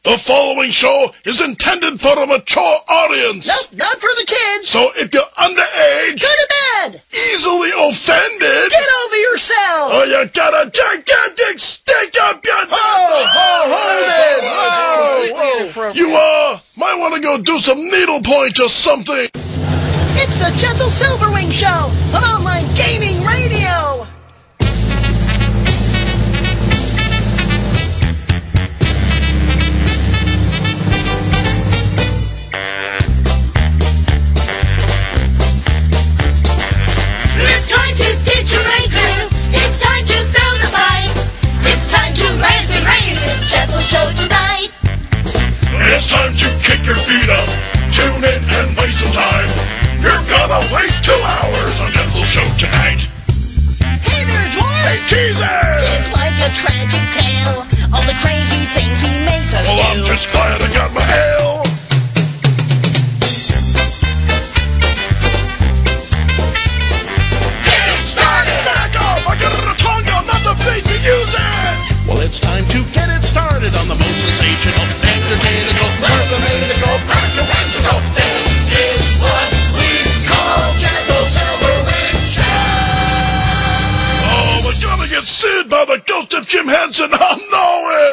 The following show is intended for a mature audience. Nope, not for the kids. So if you're underage, go to bed. Easily offended, get over yourself. Or you got a gigantic stick up your Hold it. You might want to go do some needlepoint or something. It's the Gentle Silverwing Show, an online gaming radio. It's time to teach a ranger. It's time to throw the fight. It's time to rant and rave. It's Gentle Show tonight. It's time to kick your feet up. Tune in and waste some time. You're gonna waste 2 hours on Gentle Show tonight. Hey there, Dwarf. Hey, Jesus! It's like a tragic tale. All the crazy things he makes us do. Well, I'm just glad I got my ale. Get it started. Back off! I got a tongue out, not the feet to use it! Well, it's time to get it started on the most sensational, entertaining, mathematical, practical. This is what we call Gentle Silverwing Show. Oh, we're gonna get sued by the ghost of Jim Henson, I know it!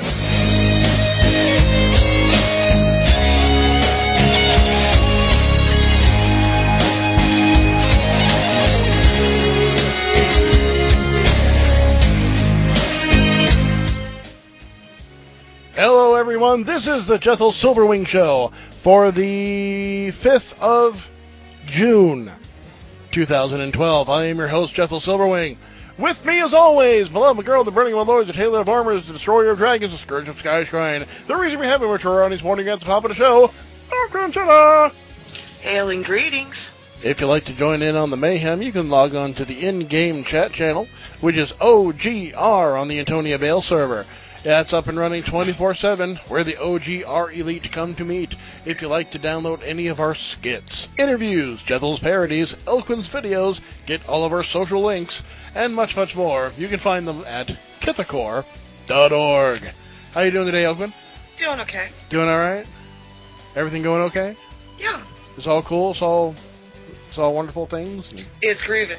Hello, everyone. This is the Jethel Silverwing Show for the 5th of June, 2012. I am your host, Jethel Silverwing. With me, as always, beloved girl, the burning of lords, the tailor of armors, the destroyer of dragons, the scourge of Sky Shrine. The reason we have a mature on this morning at the top of the show, Arkansas. Hailing greetings. If you'd like to join in on the mayhem, you can log on to the in-game chat channel, which is OGR on the Antonia Bale server. That's up and running 24/7, where the OGR elite come to meet. If you like to download any of our skits, interviews, Jethel's parodies, Elquin's videos, get all of our social links, and much, much more, you can find them at Kithacor.org. How you doing today, Elquin? Doing okay. Doing all right? Everything going okay? Yeah. It's all cool? It's all wonderful things? It's grooving.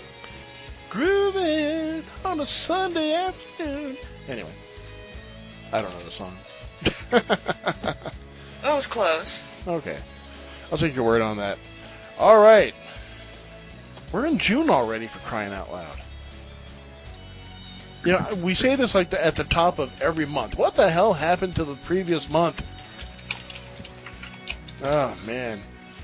Grooving on a Sunday afternoon. Anyway. I don't know the song. That was close. Okay. I'll take your word on that. All right. We're in June already, for crying out loud. You know, we say this like at the top of every month. What the hell happened to the previous month? Oh, man.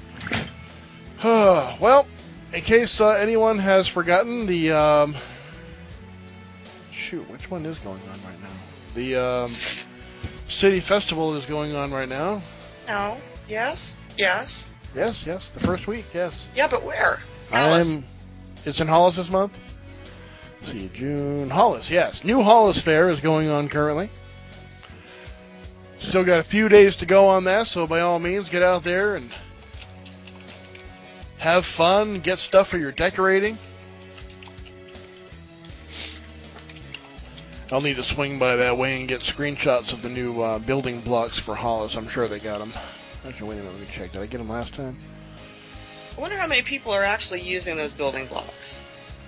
Well, in case anyone has forgotten, the... Shoot, which one is going on right now? The City Festival is going on right now. No. Yes. Yes. Yes, the first week, yes. Yeah, but where? Hollis. It's in Hollis this month. Let's see, June. Hollis, yes. New Hollis Fair is going on currently. Still got a few days to go on that, so by all means, get out there and have fun, get stuff for your decorating. I'll need to swing by that way and get screenshots of the new building blocks for Hollis. I'm sure they got them. Actually, wait a minute, let me check. Did I get them last time? I wonder how many people are actually using those building blocks.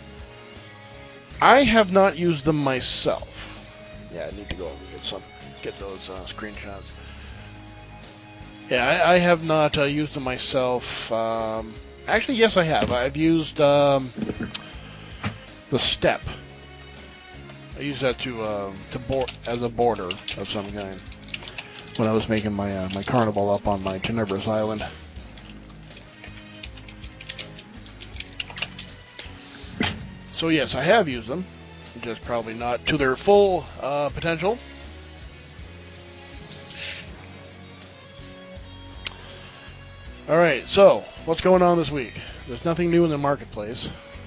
I have not used them myself. Yeah, I need to go over and get those screenshots. Yeah, I have not used them myself. Actually, yes, I have. I've used the step. I used that as a border of some kind when I was making my my carnival up on my Tenebrous Island. So yes, I have used them, just probably not to their full potential. All right, so what's going on this week? There's nothing new in the marketplace.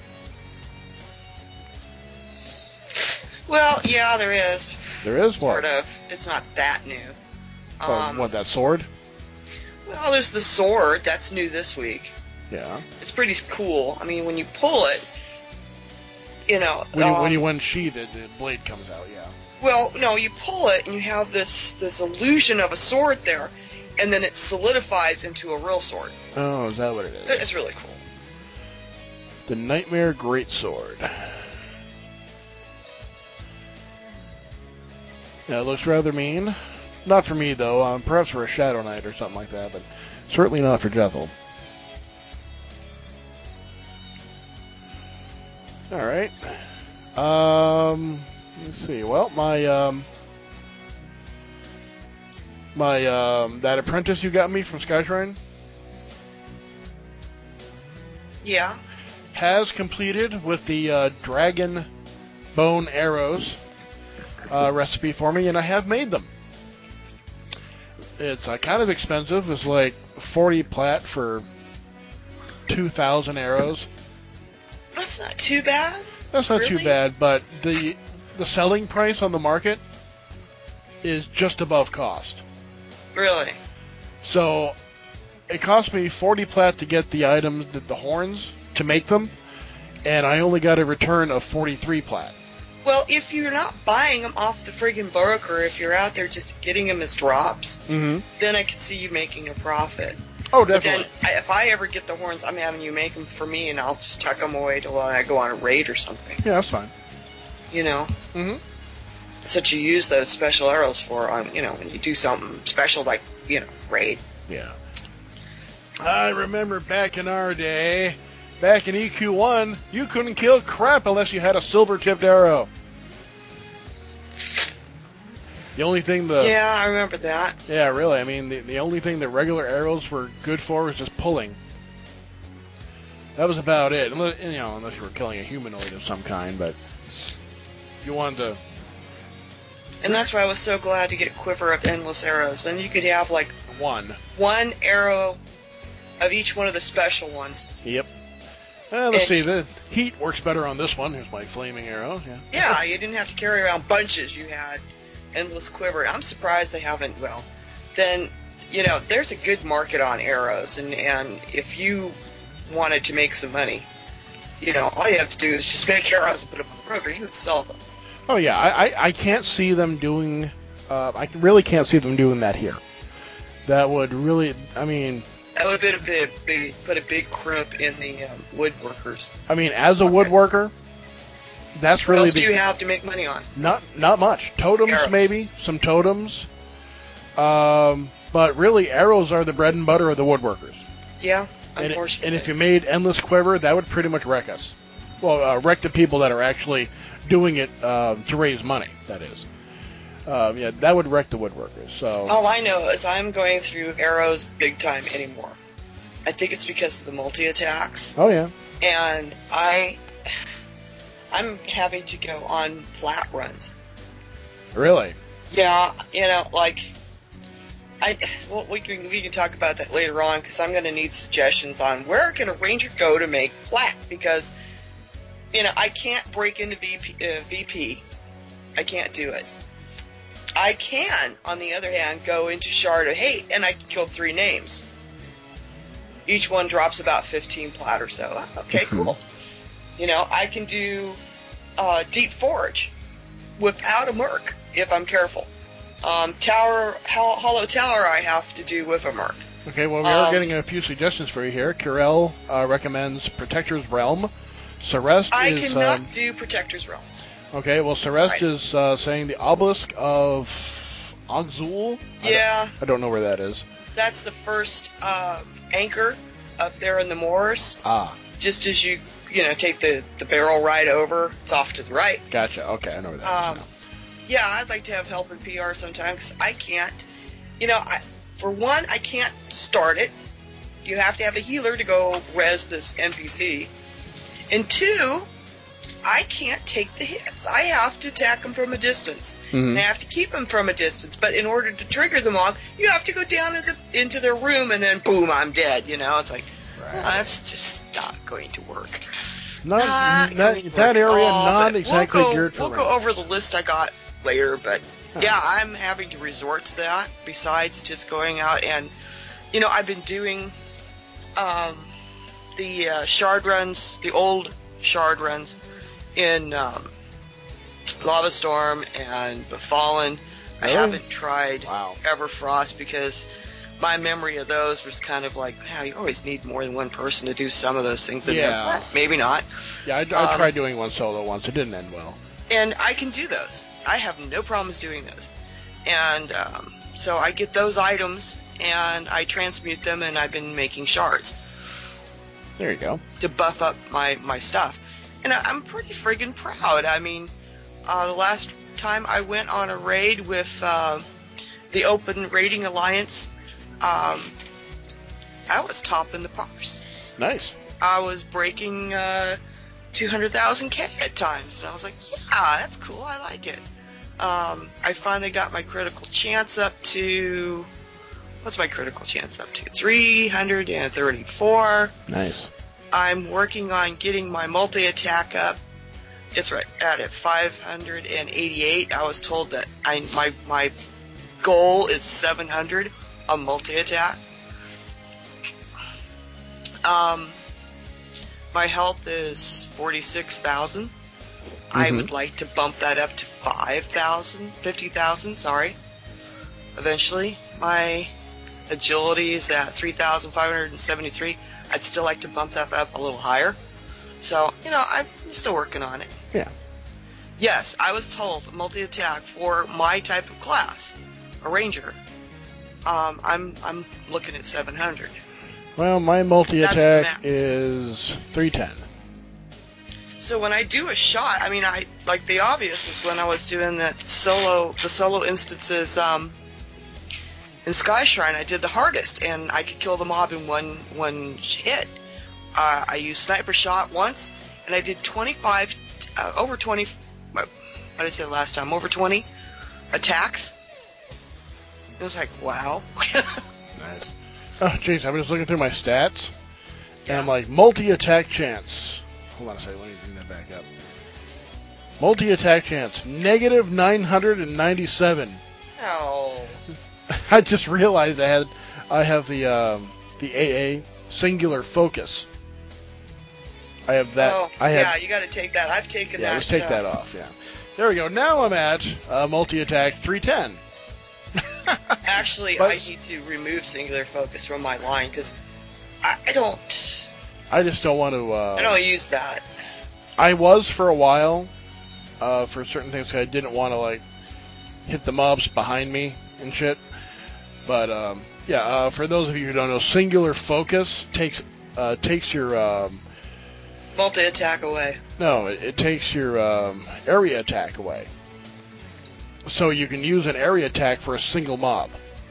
Well, yeah, there is. There is what? Sort of. It's not that new. What, that sword? Well, there's the sword. That's new this week. Yeah. It's pretty cool. I mean, when you pull it, you know... When you unsheath it, the blade comes out, yeah. Well, no, you pull it and you have this illusion of a sword there, and then it solidifies into a real sword. Oh, is that what it is? It's really cool. The Nightmare Greatsword. Yeah, it looks rather mean. Not for me, though. Perhaps for a Shadow Knight or something like that, but certainly not for Jethel. Alright. Let's see. Well, that apprentice you got me from Skyshrine Yeah. has completed with the dragon bone arrows recipe for me, and I have made them. It's kind of expensive. It's like 40 plat for 2,000 arrows. That's not too bad. That's not Really? too bad, but the selling price on the market is just above cost. Really? So it cost me 40 plat to get the items, the horns, to make them, and I only got a return of 43 plat. Well, if you're not buying them off the friggin' broker, if you're out there just getting them as drops, Mm-hmm. then I could see you making a profit. Oh, But definitely. then, if I ever get the horns, I'm having you make them for me, and I'll just tuck them away till I go on a raid or something. Yeah, that's fine. You know? Mm-hmm. That's what you use those special arrows for, when you do something special like, raid. Yeah. I remember back in our day, back in EQ1, you couldn't kill crap unless you had a silver-tipped arrow. The only thing Yeah, I remember that. Yeah, really. I mean, the only thing the regular arrows were good for was just pulling. That was about it. Unless you were killing a humanoid of some kind, but if you wanted to... And that's why I was so glad to get Quiver of Endless Arrows. Then you could have, like, one arrow of each one of the special ones. Yep. Let's see. The heat works better on this one. Here's my flaming arrow. Yeah. Yeah, you didn't have to carry around bunches. You had Endless Quiver. I'm surprised they haven't. Well, then, there's a good market on arrows. And if you wanted to make some money, all you have to do is just make arrows and put them on the broker. You would sell them. Oh, yeah. I can't see them doing... I really can't see them doing that here. That would really... I mean... That would put a big crimp in the woodworkers. I mean, as a woodworker, that's really... What else do you have to make money on? Not much. Totems, Arrows. maybe. Some totems. But really, arrows are the bread and butter of the woodworkers. Yeah, And unfortunately. if you made Endless Quiver, that would pretty much wreck us. Well, wreck the people that are actually doing it to raise money, that is. Yeah, that would wreck the woodworkers. So All I know is I'm going through arrows big time anymore. I think it's because of the multi-attacks. Oh, yeah. And I'm having to go on flat runs. Really? Yeah, we can talk about that later on because I'm going to need suggestions on where can a ranger go to make flat because I can't break into VP. I can't do it. I can, on the other hand, go into Shard of Hate and I can kill 3 names. Each one drops about 15 plat or so. Okay, cool. I can do Deep Forge without a merc if I'm careful. Hollow Tower I have to do with a merc. Okay, well, we are getting a few suggestions for you here. Kirel recommends Protector's Realm. Celeste I is... cannot do Protector's Realm. Okay, well, Celeste is saying the Obelisk of Oxul. Yeah. I don't know where that is. That's the first anchor up there in the moors. Ah. Just as you take the barrel ride over, it's off to the right. Gotcha. Okay, I know where that is now. Yeah, I'd like to have help in PR sometimes. I can't. For one, I can't start it. You have to have a healer to go res this NPC. And 2, I can't take the hits. I have to attack them from a distance. Mm-hmm. And I have to keep them from a distance. But in order to trigger them off, you have to go down into their room and then boom, I'm dead. It's like, that's just not going to work. That area not exactly geared for We'll go over the list I got later, but yeah, I'm having to resort to that besides just going out and, I've been doing the shard runs, the old shard runs in Lava Storm and Befallen. I Really? haven't tried Wow. Everfrost because my memory of those was kind of like, you always need more than one person to do some of those things. And Yeah. maybe not. Yeah, I tried doing one solo once. It didn't end well. And I can do those. I have no problems doing those. And so I get those items and I transmute them, and I've been making shards There you go. to buff up my stuff. And I'm pretty friggin' proud. I mean, the last time I went on a raid with the Open Raiding Alliance, I was topping the parse. Nice. I was breaking 200,000 K at times, and I was like, yeah, that's cool, I like it. I finally got my critical chance up to, what's my critical chance up to? 334. Nice. I'm working on getting my multi-attack up. It's right at 588. I was told that my goal is 700 on multi-attack. My health is 46,000. I would like to bump that up to 50,000, sorry. Eventually. My agility is at 3,573. I'd still like to bump that up a little higher. So, I'm still working on it. Yeah. Yes, I was told multi-attack for my type of class, a ranger. I'm looking at 700. Well, my That's multi-attack the max. is 310. So when I do a shot, I mean, like the obvious is when I was doing the solo instances in Sky Shrine, I did the hardest, and I could kill the mob in one hit. I used sniper shot once, and I did over 20. What did I say last time? Over 20 attacks. It was like, wow. Nice. Oh, jeez, I was just looking through my stats, and Yeah. I'm like, multi-attack chance. Hold on a second, let me bring that back up. Multi-attack chance, negative 997. Oh. I just realized I have the AA singular focus. I have that. Oh, yeah, you got to take that. I've taken that. Yeah, let's take that off. Yeah. There we go. Now I'm at multi-attack 310. Actually, But- I need to remove singular focus from my line because I don't I just don't want to. I don't use that. I was for a while for certain things. I didn't want to hit the mobs behind me and shit. But for those of you who don't know, singular focus takes your Multi-attack away. no, it takes your area attack away. So you can use an area attack for a single mob.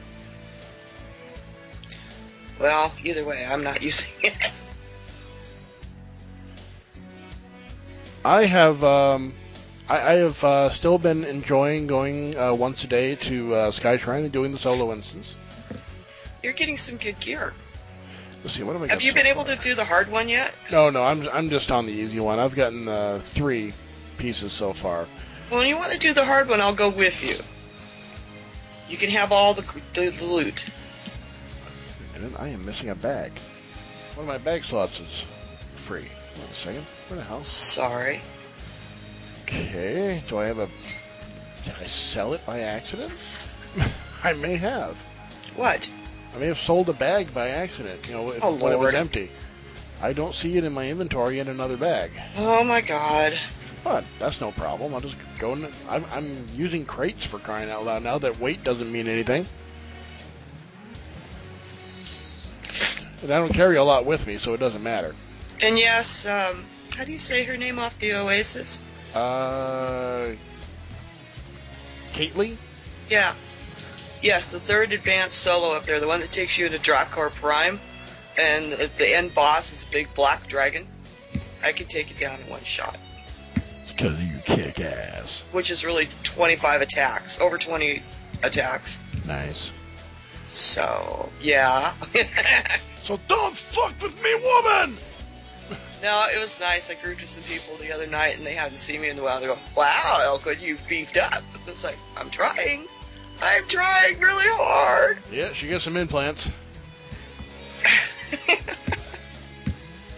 Well, either way, I'm not using it. I have still been enjoying going once a day to Sky Shrine and doing the solo instance. You're getting some good gear. Let's see, what have I got? Have you so been able far? to do the hard one yet? No, I'm just on the easy one. I've gotten 3 pieces so far. Well, when you want to do the hard one, I'll go with you. You can have all the loot. Wait a minute, I am missing a bag. One of my bag slots is free. Wait a second. Where the hell? Sorry. Okay. Did I sell it by accident? I may have. What? I may have sold a bag by accident. When it was Lord. empty. I don't see it in my inventory in another bag. Oh my God. But that's no problem. I'll just go in. I'm using crates for crying out loud now that weight doesn't mean anything. And I don't carry a lot with me, so it doesn't matter. And yes, how do you say her name off the Oasis? Caitlyn? Yeah. Yes, the third advanced solo up there, the one that takes you to Drakor Prime, and the end boss is a big black dragon. I can take it down in one shot. Because you kick ass. Which is really 25 attacks, over 20 attacks. Nice. So, yeah. So don't fuck with me, woman! No, it was nice. I grouped with some people the other night, and they hadn't seen me in a while. They go, "Wow, Elkwood, you've beefed up." It's like, I'm trying really hard. Yeah, she got some implants.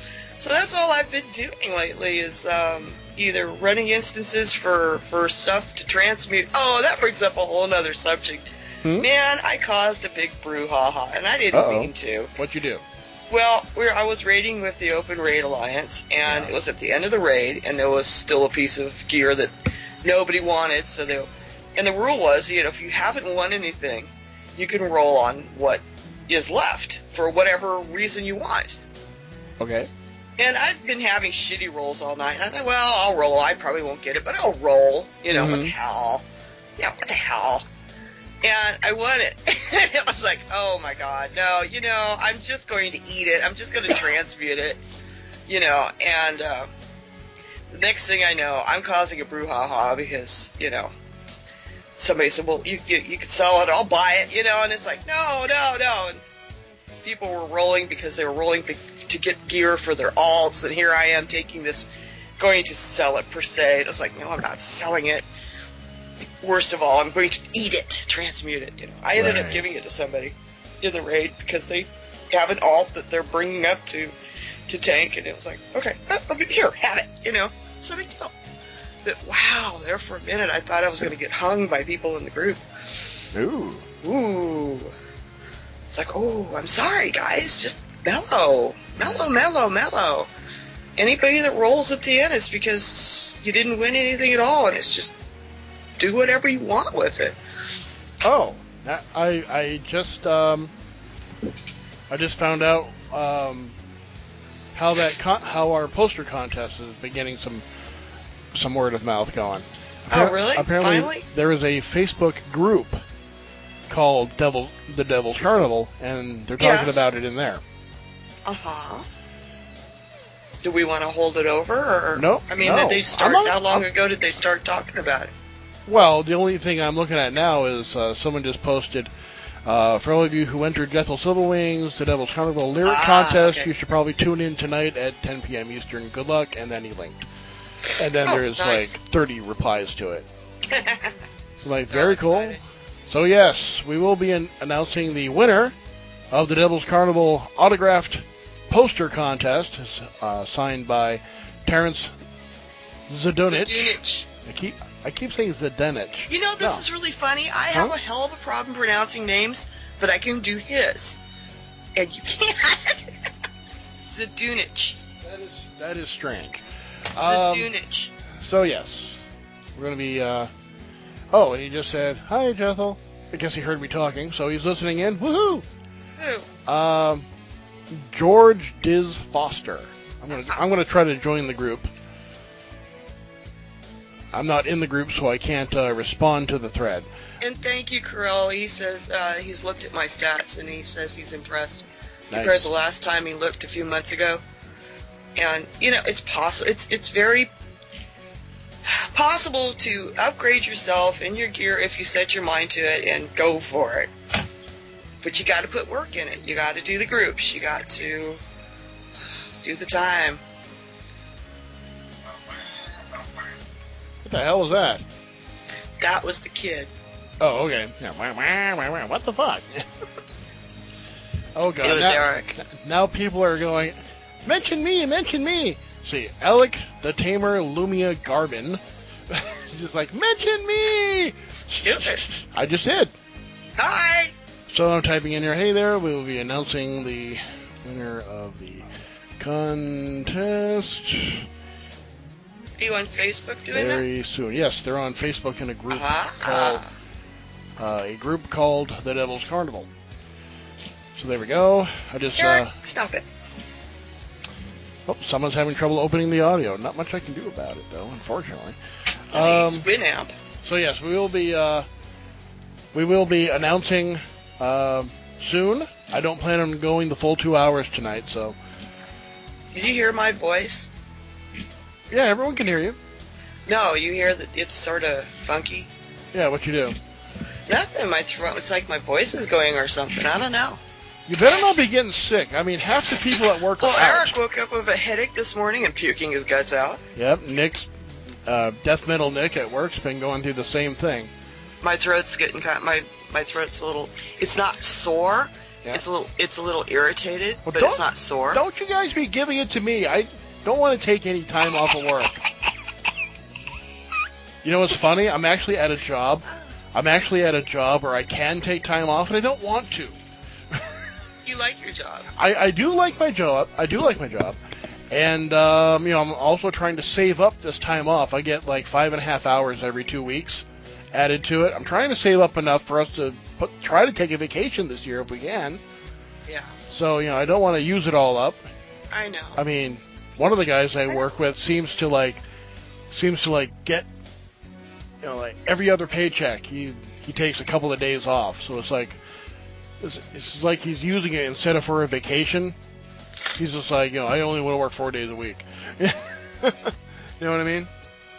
So that's all I've been doing lately is either running instances for stuff to transmute. Oh, that brings up a whole other subject. Man, I caused a big brouhaha, and I didn't mean to. What'd you do? Well, I was raiding with the Open Raid Alliance, and it was at the end of the raid, and there was still a piece of gear that nobody wanted. And the rule was, if you haven't won anything, you can roll on what is left for whatever reason you want. Okay. And I'd been having shitty rolls all night. And I thought, well, I'll roll. I probably won't get it, but I'll roll. What the hell? Yeah, what the hell? And I won it. It was like, oh my god, no, I'm just going to eat it. I'm just going to transmute it. And the next thing I know, I'm causing a brouhaha because, somebody said, well, you can sell it, I'll buy it, and it's like, no. And people were rolling because they were rolling to get gear for their alts, and here I am taking this, going to sell it per se. And I was like, no, I'm not selling it. Worst of all, I'm going to eat it, transmute it. I ended up giving it to somebody in the raid because they have an alt that they're bringing up to tank, and it was like, okay, here, have it, it's no big deal. But wow, there for a minute, I thought I was going to get hung by people in the group. Ooh. It's like, oh, I'm sorry, guys. Just mellow. Anybody that rolls at the end is because you didn't win anything at all, and it's just do whatever you want with it. Oh, I just found out how our poster contest is beginning some word of mouth going. Oh, really? Apparently, Finally? there is a Facebook group called The Devil's Carnival, and they're talking about it in there. Uh-huh. Do we want to hold it over? Or, Nope. Did they start? How long ago did they start talking about it? Well, the only thing I'm looking at now is someone just posted, for all of you who entered Jethel Silverwings, The Devil's Carnival Lyric Contest, you should probably tune in tonight at 10 p.m. Eastern. Good luck, and then he linked. And then there's nice. 30 replies to it. So very cool. Exciting. So yes, we will be announcing the winner of the Devil's Carnival autographed poster contest, signed by Terrence Zdunich. I keep saying Zdunich. This is really funny. I have a hell of a problem pronouncing names, but I can do his. And you can't. Zdunich. That is strange. Zdunich. So yes, we're going to be, and he just said, hi, Jethel. I guess he heard me talking, so he's listening in. Woohoo! Who? George Diz Foster. I'm gonna try to join the group. I'm not in the group, so I can't respond to the thread. And thank you, Carell. He says he's looked at my stats, and he says he's impressed Nice. compared to the last time he looked a few months ago. And it's possible. It's very possible to upgrade yourself in your gear if you set your mind to it and go for it. But you got to put work in it. You got to do the groups. You got to do the time. What the hell was that? That was the kid. Oh, okay. Yeah. What the fuck? Oh, God. It was Eric. Now people are going, mention me. See, Alec the Tamer Lumia Garbin. He's just like, mention me! Stupid. I just did. Hi! So I'm typing in here, hey there, we will be announcing the winner of the contest Are you on Facebook doing that? very soon. Yes, they're on Facebook in a group called The Devil's Carnival. So there we go. I just Eric, stop it. Oh, someone's having trouble opening the audio. Not much I can do about it, though, unfortunately. Winamp. So yes, we will be announcing soon. I don't plan on going the full 2 hours tonight, so. Did you hear my voice? Yeah, everyone can hear you. No, you hear that it's sort of funky? Yeah, what you do? Nothing. My throat. It's like my voice is going or something. I don't know. You better not be getting sick. I mean, half the people at work are out. Eric woke up with a headache this morning and puking his guts out. Yep, Nick's Death Metal Nick at work's been going through the same thing. My throat's getting my throat's a little. It's not sore. Yeah. It's a little irritated, Well, but it's not sore. Don't you guys be giving it to me. I don't want to take any time off of work. You know what's funny? I'm actually at a job where I can take time off, and I don't want to. You like your job. I do like my job. And, I'm also trying to save up this time off. I get like 5.5 hours every 2 weeks added to it. I'm trying to save up enough for us to try to take a vacation this year if we can. Yeah. So, I don't want to use it all up. I know. I mean, one of the guys I work with seems to get, like every other paycheck, he takes a couple of days off. So it's like he's using it instead of for a vacation. He's just like, I only want to work 4 days a week. You know what I mean?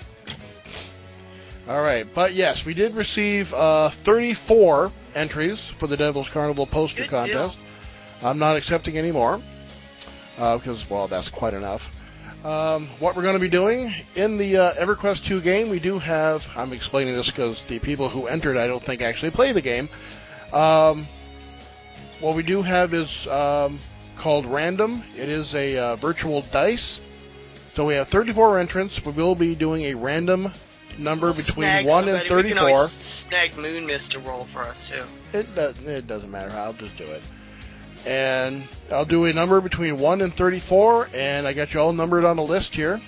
All right, but yes, we did receive 34 entries for the Devil's Carnival poster contest. I'm not accepting any more because, well, that's quite enough. What we're going to be doing in the EverQuest 2 game, we do have, I'm explaining this because the people who entered I don't think actually play the game. What we do have is called Random. It is a virtual dice. So we have 34 entrants. We will be doing a random number between 1 and 34. We can always snag Moon Mist to roll for us, too. It doesn't matter how, I'll just do it. And I'll do a number between 1 and 34, and I got you all numbered on a list here.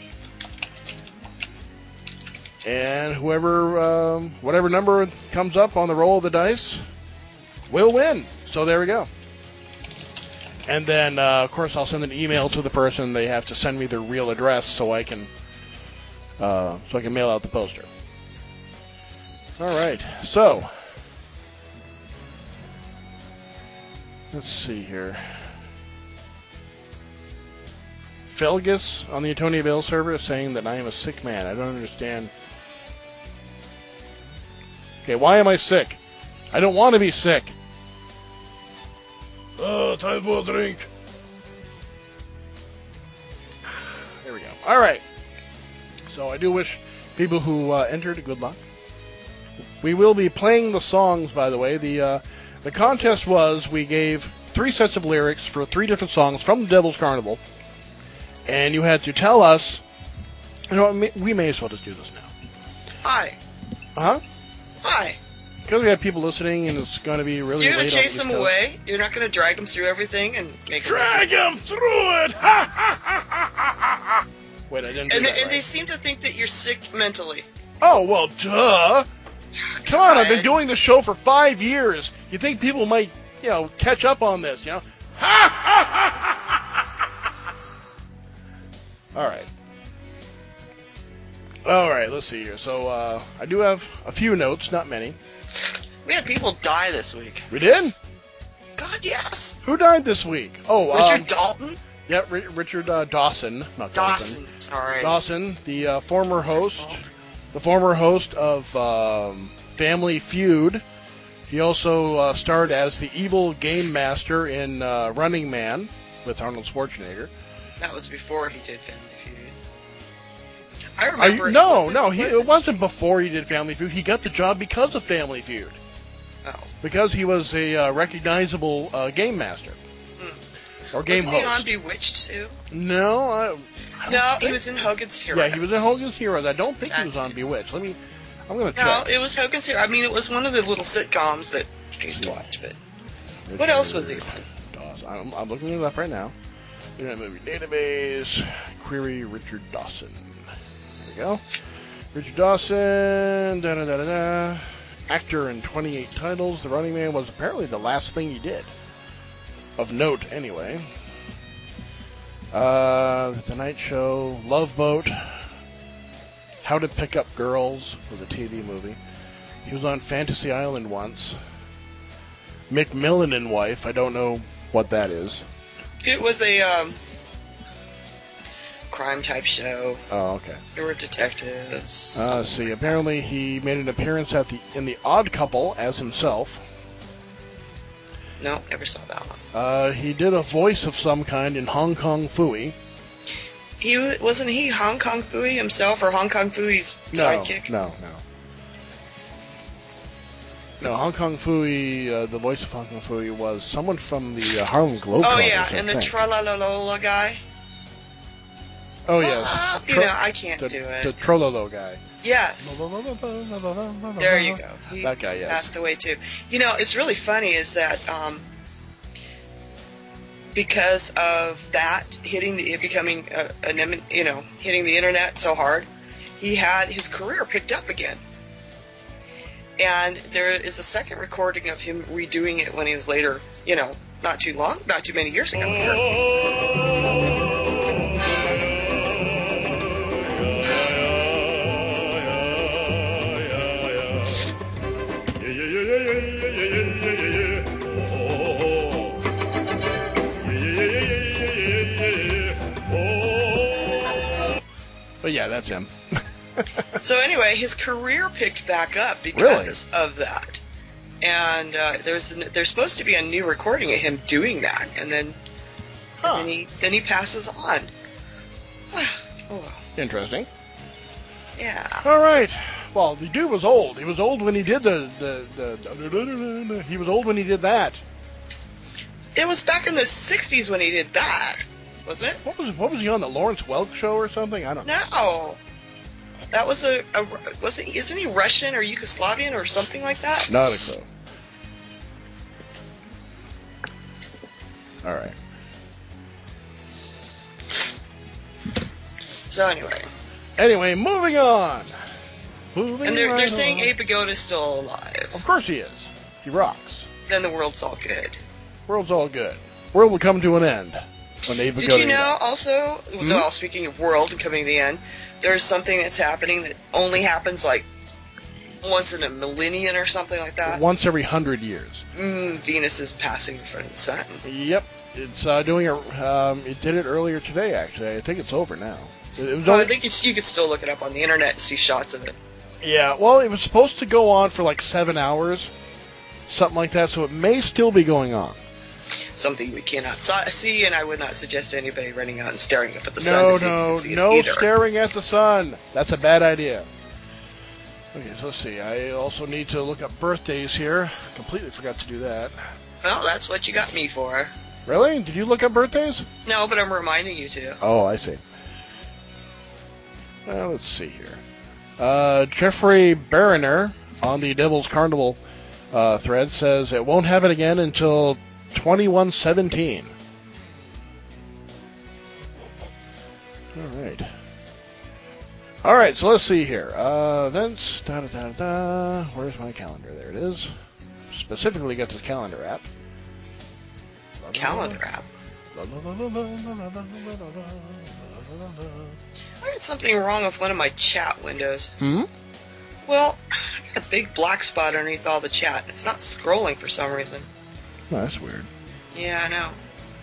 And whatever number comes up on the roll of the dice will win. So there we go. And then, of course, I'll send an email to the person. They have to send me their real address so I can mail out the poster. All right. So let's see here. Felgus on the Antonia Vale server is saying that I am a sick man. I don't understand. Okay, why am I sick? I don't want to be sick. Oh, time for a drink. There we go. All right. So I do wish people who entered good luck. We will be playing the songs, by the way. The contest was we gave 3 sets of lyrics for 3 different songs from the Devil's Carnival, and you had to tell us. We may as well just do this now. Hi. Huh? Hi. Because we have people listeting, and it's going to be really late. You're going to chase them away? You're not going to drag them through everything and make them... Drag them through it! Ha ha ha ha ha! Wait, I didn't do that right. And they seem to think that you're sick mentally. Oh, well, duh! Come on, I've been doing this show for 5 years. You think people might, catch up on this, Ha ha ha ha! All right. All right, let's see here. So, I do have a few notes, not many. We had people die this week. We did? God, yes. Who died this week? Oh, Richard Dalton? Yeah, Richard Dawson. Not Dawson. Sorry. Dawson, the former host. The former host of Family Feud. He also starred as the evil game master in Running Man with Arnold Schwarzenegger. That was before he did Family Feud. I remember. It wasn't before he did Family Feud. He got the job because of Family Feud. Oh. Because he was a recognizable game master. Or game host. Wasn't he on Bewitched, too? No, he was in Hogan's Heroes. Yeah, he was in Hogan's Heroes. I don't think he was on Bewitched. I'm going to check. No, it was Hogan's Heroes. I mean, it was one of the little sitcoms that I used to watch, but... What else was he on? I'm looking it up right now. Internet Movie Database. Query Richard Dawson. There we go. Richard Dawson. Da-da-da-da-da. Actor in 28 titles. The Running Man was apparently the last thing he did. Of note, anyway. The Tonight Show, Love Boat, How to Pick Up Girls was a TV movie. He was on Fantasy Island once. Macmillan and Wife, I don't know what that is. It was a crime type show. Oh, okay. There were detectives. See, apparently he made an appearance in The Odd Couple as himself. No, never saw that one. He did a voice of some kind in Hong Kong Phooey. Wasn't he Hong Kong Phooey himself, or Hong Kong Phooey's sidekick? No. No, Hong Kong Phooey, the voice of Hong Kong Phooey was someone from the Harlem Globetrotters. Oh yeah, I and the think. Tralala guy. Oh yes, I can't do it. The Trololo guy. Yes. There you go. He That guy, yes. passed away too. It's really funny is that because of that hitting the internet so hard, he had his career picked up again. And there is a second recording of him redoing it when he was later, not too many years ago here. But yeah, that's him. So anyway, his career picked back up because of that. And there's supposed to be a new recording of him doing that, and then he passes on. Oh, well. Interesting. Yeah. All right. Well, the dude was old. He was old when he did he was old when he did that. It was back in the 60s when he did that, wasn't it? What was he on, the Lawrence Welk show or something? I don't know. No. That was isn't he Russian or Yugoslavian or something like that? Not a clue. All right. So anyway. Anyway, moving on. And they're saying Abe Vigoda's still alive. Of course he is. He rocks. Then the world's all good. World's all good. World will come to an end when Abe Vigoda. Did you know also, well, speaking of world and coming to the end, there's something that's happening that only happens like once in a millennium or something like that? Once every 100 years. Venus is passing in front of the sun. Yep. It's doing it did it earlier today, actually. I think it's over now. I think you could still look it up on the internet and see shots of it. Yeah, well, it was supposed to go on for like 7 hours, something like that, so it may still be going on. Something we cannot see, and I would not suggest anybody running out and staring up at the sun. No staring at the sun. That's a bad idea. Okay, so let's see. I also need to look up birthdays here. Completely forgot to do that. Well, that's what you got me for. Really? Did you look up birthdays? No, but I'm reminding you to. Oh, I see. Well, let's see here. Jeffrey Barriner on the Devil's Carnival thread says it won't have it again until 2117. All right, so let's see here. Events, Where's my calendar? There it is. Specifically got this calendar app. Calendar app? I had something wrong with one of my chat windows. Well, I got a big black spot underneath all the chat. It's not scrolling for some reason. Oh, that's weird. Yeah, I know.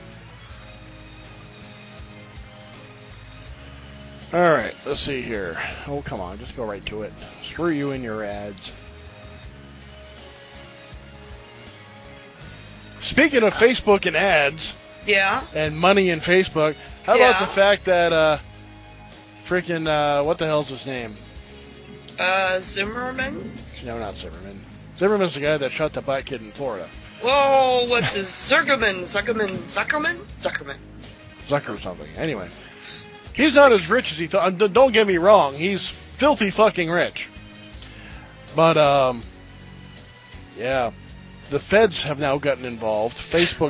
All right, let's see here. Oh, come on, just go right to it. Screw you and your ads. Speaking of Facebook and ads, yeah, and money in Facebook, how about the fact that what the hell's his name? Zimmerman? No, not Zimmerman. Zimmerman's the guy that shot the black kid in Florida. Whoa, what's his Zuckerman Zucker something. Anyway, he's not as rich as he thought. Don't get me wrong, he's filthy fucking rich. But yeah, the feds have now gotten involved. Facebook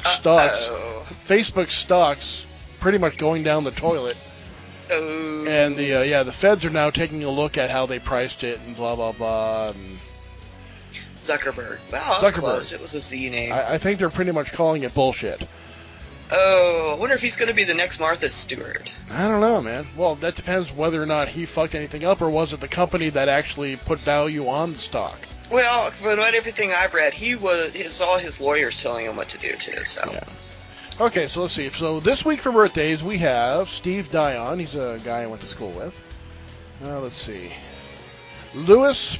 stocks pretty much going down the toilet. Oh. And the feds are now taking a look at how they priced it and blah blah blah. And Zuckerberg. Wow, that was close. It was a Z name. I think they're pretty much calling it bullshit. Oh, I wonder if he's going to be the next Martha Stewart. I don't know, man. Well, that depends whether or not he fucked anything up, or was it the company that actually put value on the stock? Well, from everything I've read, it was all his lawyers telling him what to do too. So. Yeah. Okay, so let's see. So this week for birthdays, we have Steve Dion. He's a guy I went to school with. Let's see. Louis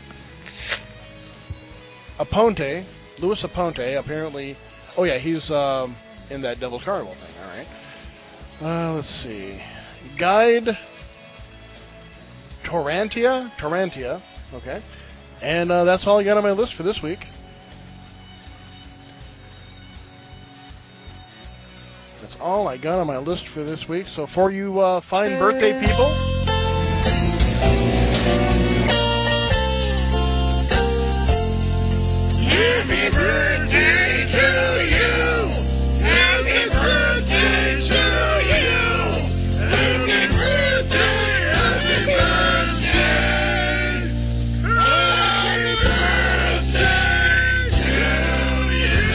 Aponte, apparently. Oh, yeah, he's in that Devil's Carnival thing. All right. Let's see. Guide Tarantia. Okay. And that's all I got on my list for this week. That's all I got on my list for this week. So for you fine birthday people, Happy birthday to you! Happy birthday to you! Happy birthday! Happy birthday! Happy birthday to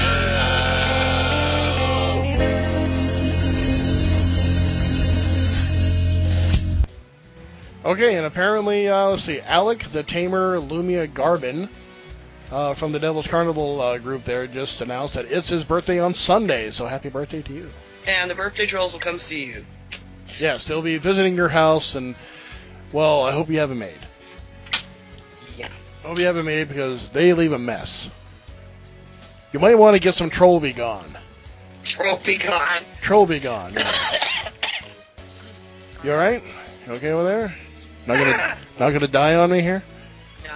you! okay, and apparently, let's see, Alec the Tamer Lumia Garbin from the Devil's Carnival group there just announced that it's his birthday on Sunday, so happy birthday to you. And the birthday trolls will come see you. Yes, they'll be visiting your house, and, well, I hope you have a maid. Yeah. I hope you have a maid because they leave a mess. You might want to get some Troll Be Gone. Troll be gone. Troll Be Gone. Yeah. You alright? You okay over there? Not gonna die on me here? No.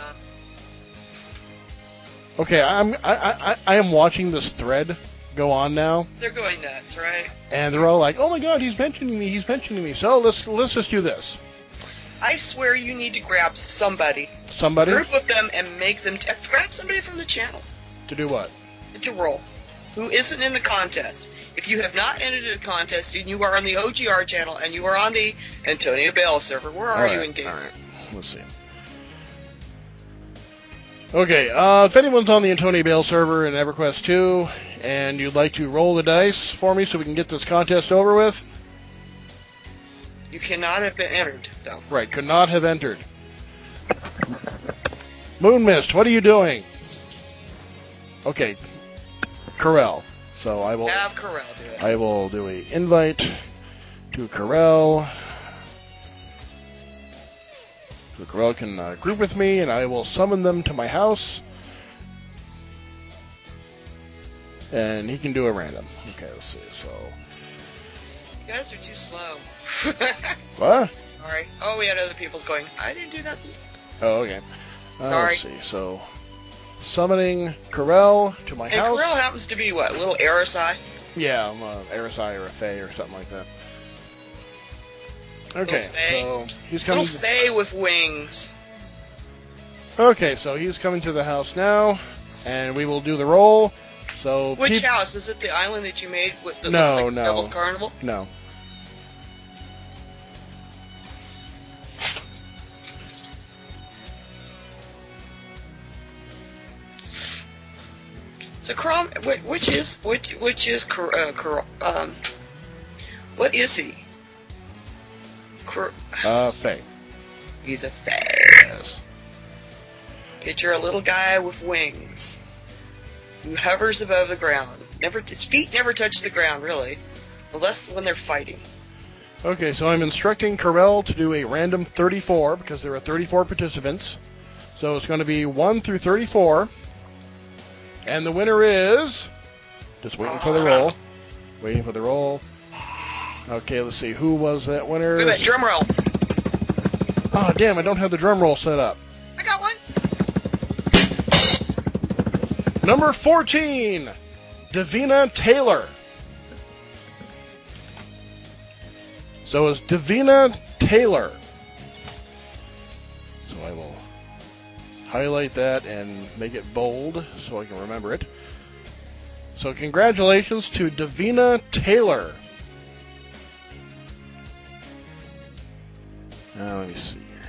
Okay, I am watching this thread go on now, They're going nuts, right? and they're all like, "Oh my God, he's mentioning me." So let's just do this. I swear you need to grab somebody, Somebody group of them, and make them grab somebody from the channel to do what? to roll. Who isn't in the contest? If you have not entered a contest and you are on the OGR channel and you are on the Antonio Bell server, where are you in game? All right, let's see. Okay, if anyone's on the Antonio Bale server in EverQuest 2 and you'd like to roll the dice for me so we can get this contest over with, You cannot have been entered, though. right, could not have entered. Moon Mist, what are you doing? Okay, Corel. So I will Have Corel do it. I will do a invite to Corel. So Corel can group with me, and I will summon them to my house. And he can do a random. Okay, let's see. So You guys are too slow. what? Sorry. Oh, we had other people's going, I didn't do nothing. Oh, okay. Sorry. Let's see. So summoning Corel to my And house. Corel happens to be what? A little Erisai? Yeah, I'm a Erisai or a Fae or something like that. Okay, Little Fae. so he's coming. Little Fae with wings. Okay, so he's coming to the house now, and we will do the roll. So Which house? Is it the island that you made with the No, looks like no. Devil's Carnival? No. So Crom, which is what is he? Fae. He's a Fae. Yes. Picture a little guy with wings who hovers above the ground. His feet never touch the ground, really, unless when they're fighting. Okay, so I'm instructing Corel to do a random 34 because there are 34 participants. So it's going to be 1 through 34. And the winner is... Just waiting for the roll. Waiting for the roll. Okay, let's see. Who was that winner? Wait a minute, drum roll. Oh, damn, I don't have the drum roll set up. I got one. Number 14, Davina Taylor. So it's Davina Taylor. So I will highlight that and make it bold so I can remember it. So congratulations to Davina Taylor. Now let me see here.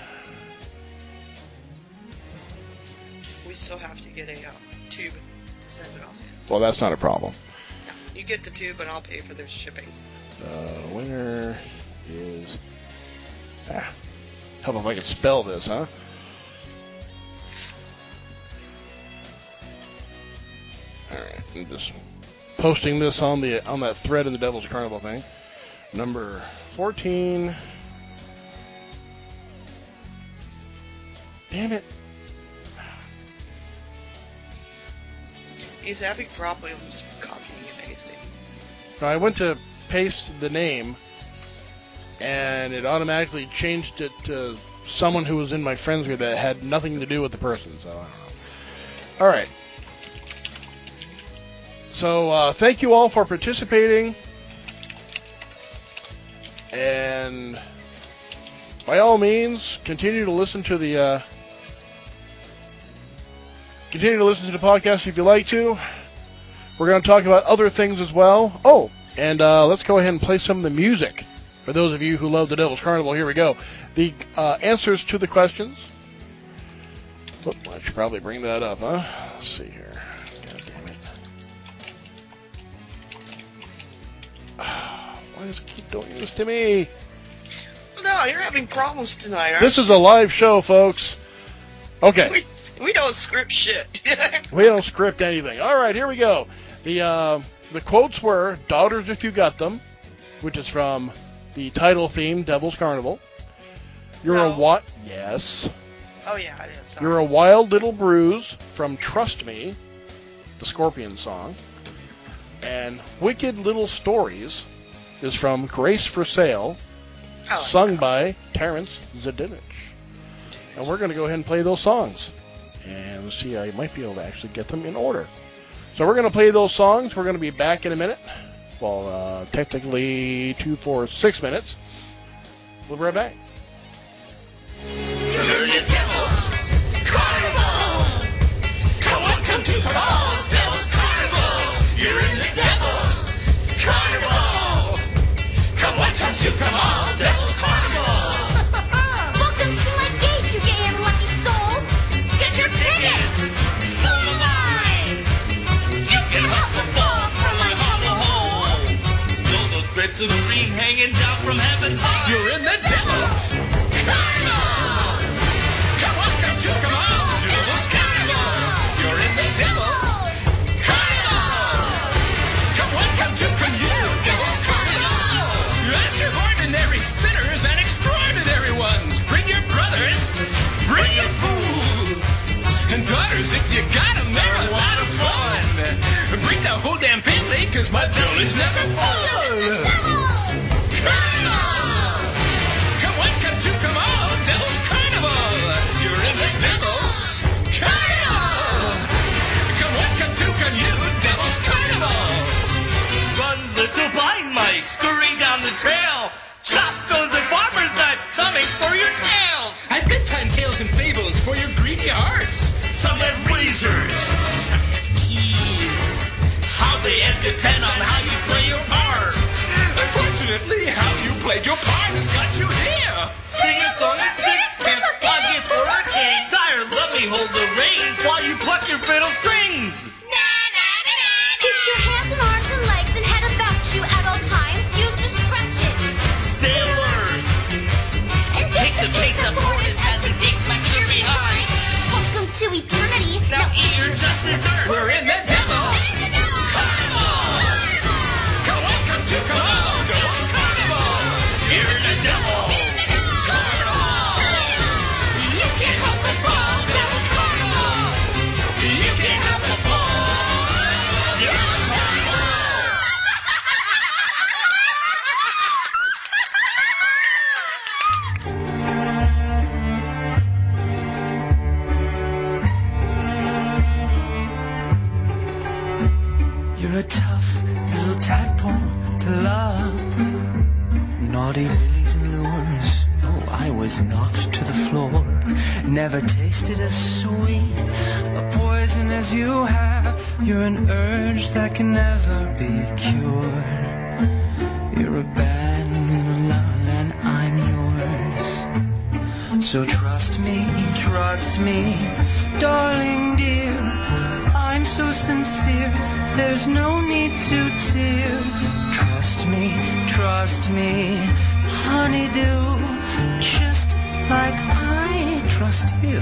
We still have to get a tube to send it off. Well, that's not a problem. You get the tube, and I'll pay for the shipping. The winner is... help if I can spell this, huh? Alright, I'm just posting this on that thread in the Devil's Carnival thing. Number 14. Damn it. He's having problems copying and pasting. So I went to paste the name, and it automatically changed it to someone who was in my friends group that had nothing to do with the person. So I don't know. All right. So thank you all for participating, and by all means, continue to listen to the podcast if you like to. We're going to talk about other things as well. Oh, and let's go ahead and play some of the music for those of you who love the Devil's Carnival. Here we go. The answers to the questions. Oh, I should probably bring that up, huh? Let's see here. God damn it. Why does it keep doing this to me? No, you're having problems tonight, aren't This is a live show, folks. Okay. We don't script shit. We don't script anything. All right, here we go. The quotes were "Daughters If You Got Them," which is from the title theme, Devil's Carnival. Yes. Oh, yeah, it is. Sorry. You're a Wild Little Bruise from Trust Me, the Scorpions song. And Wicked Little Stories is from Grace for Sale, sung by Terrence Zdinich. And we're going to go ahead and play those songs. And let's see, I might be able to actually get them in order. So we're going to play those songs. We're going to be back in a minute. Well, technically 2, 4, 6 minutes. We'll be right back. You're in the Devil's Carnival. Come on, come to, come on, Devil's Carnival. You're in the Devil's Carnival. Come on, come to, come on, Devil's Carnival. Welcome to my gate, you gay and lucky souls. Get your tickets. Form a line. You can hop the fall from my hollow hole. Though those threads of green hanging down from heaven's heart. You're in the Devil's Carnival. Come on, come to, come on, Devil's Carnival. You're in the Devil's Carnival. Come on, come to, come you, Devil's Carnival. Yes, you're ordinary sinners and extraordinary ones. Bring your brothers, bring your food. And daughters, if you got them, they're a lot of fun. Bring the whole damn family, cause my belly's never full. Carnival. Come on, come to, come on, Devil's Carnival. You're in the Devil's Carnival. Come on, come to, come you, Devil's Carnival. Run, little blind mice, scurry down the trail. Chop goes the farmer's knife, coming for your tails. I've bedtime tales and fables for your greedy hearts. Some have razors, some have keys. How they end depend on how you play your part. Unfortunately, how you played your part has got you here. Sing a song of sixpence, pocket for a king. Sire, let me hold the reins while you pluck your fiddle strings. Keep your hands and arms and legs and head about you at all times. Use discretion. Sailors. And pick the pace of tortoise as it digs my clear behind. Welcome to eternity. Now eat your just dessert. We're in the Devil's Carnival. Come on, come to, come on, Devil's Carnival. You're in the Devil's Carnival. You can't help but fall, Devil's Carnival. You can't help but fall, Devil's Carnival. You're a tough little tadpole to love. Naughty lilies and lures. Oh, I was knocked to the floor. Never tasted as sweet a poison as you have. You're an urge that can never be cured. You're a bad little love and I'm yours. So trust me, darling dear. I'm so sincere, there's no need to tear. Trust me, honeydew, just like I trust you.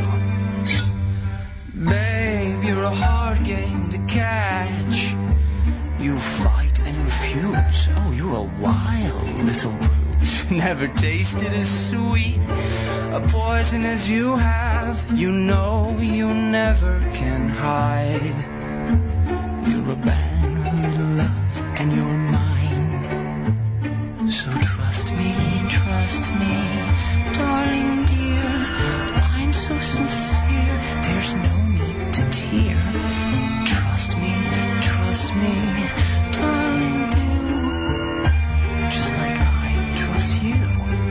Babe, you're a hard game to catch. You fight and refuse. Oh, you're a wild little bruise. Never tasted as sweet a poison as you have. You know you never can hide. You're a bad little love and you're mine. So trust me, darling dear. Trust me, darling, do. Just like I trust you.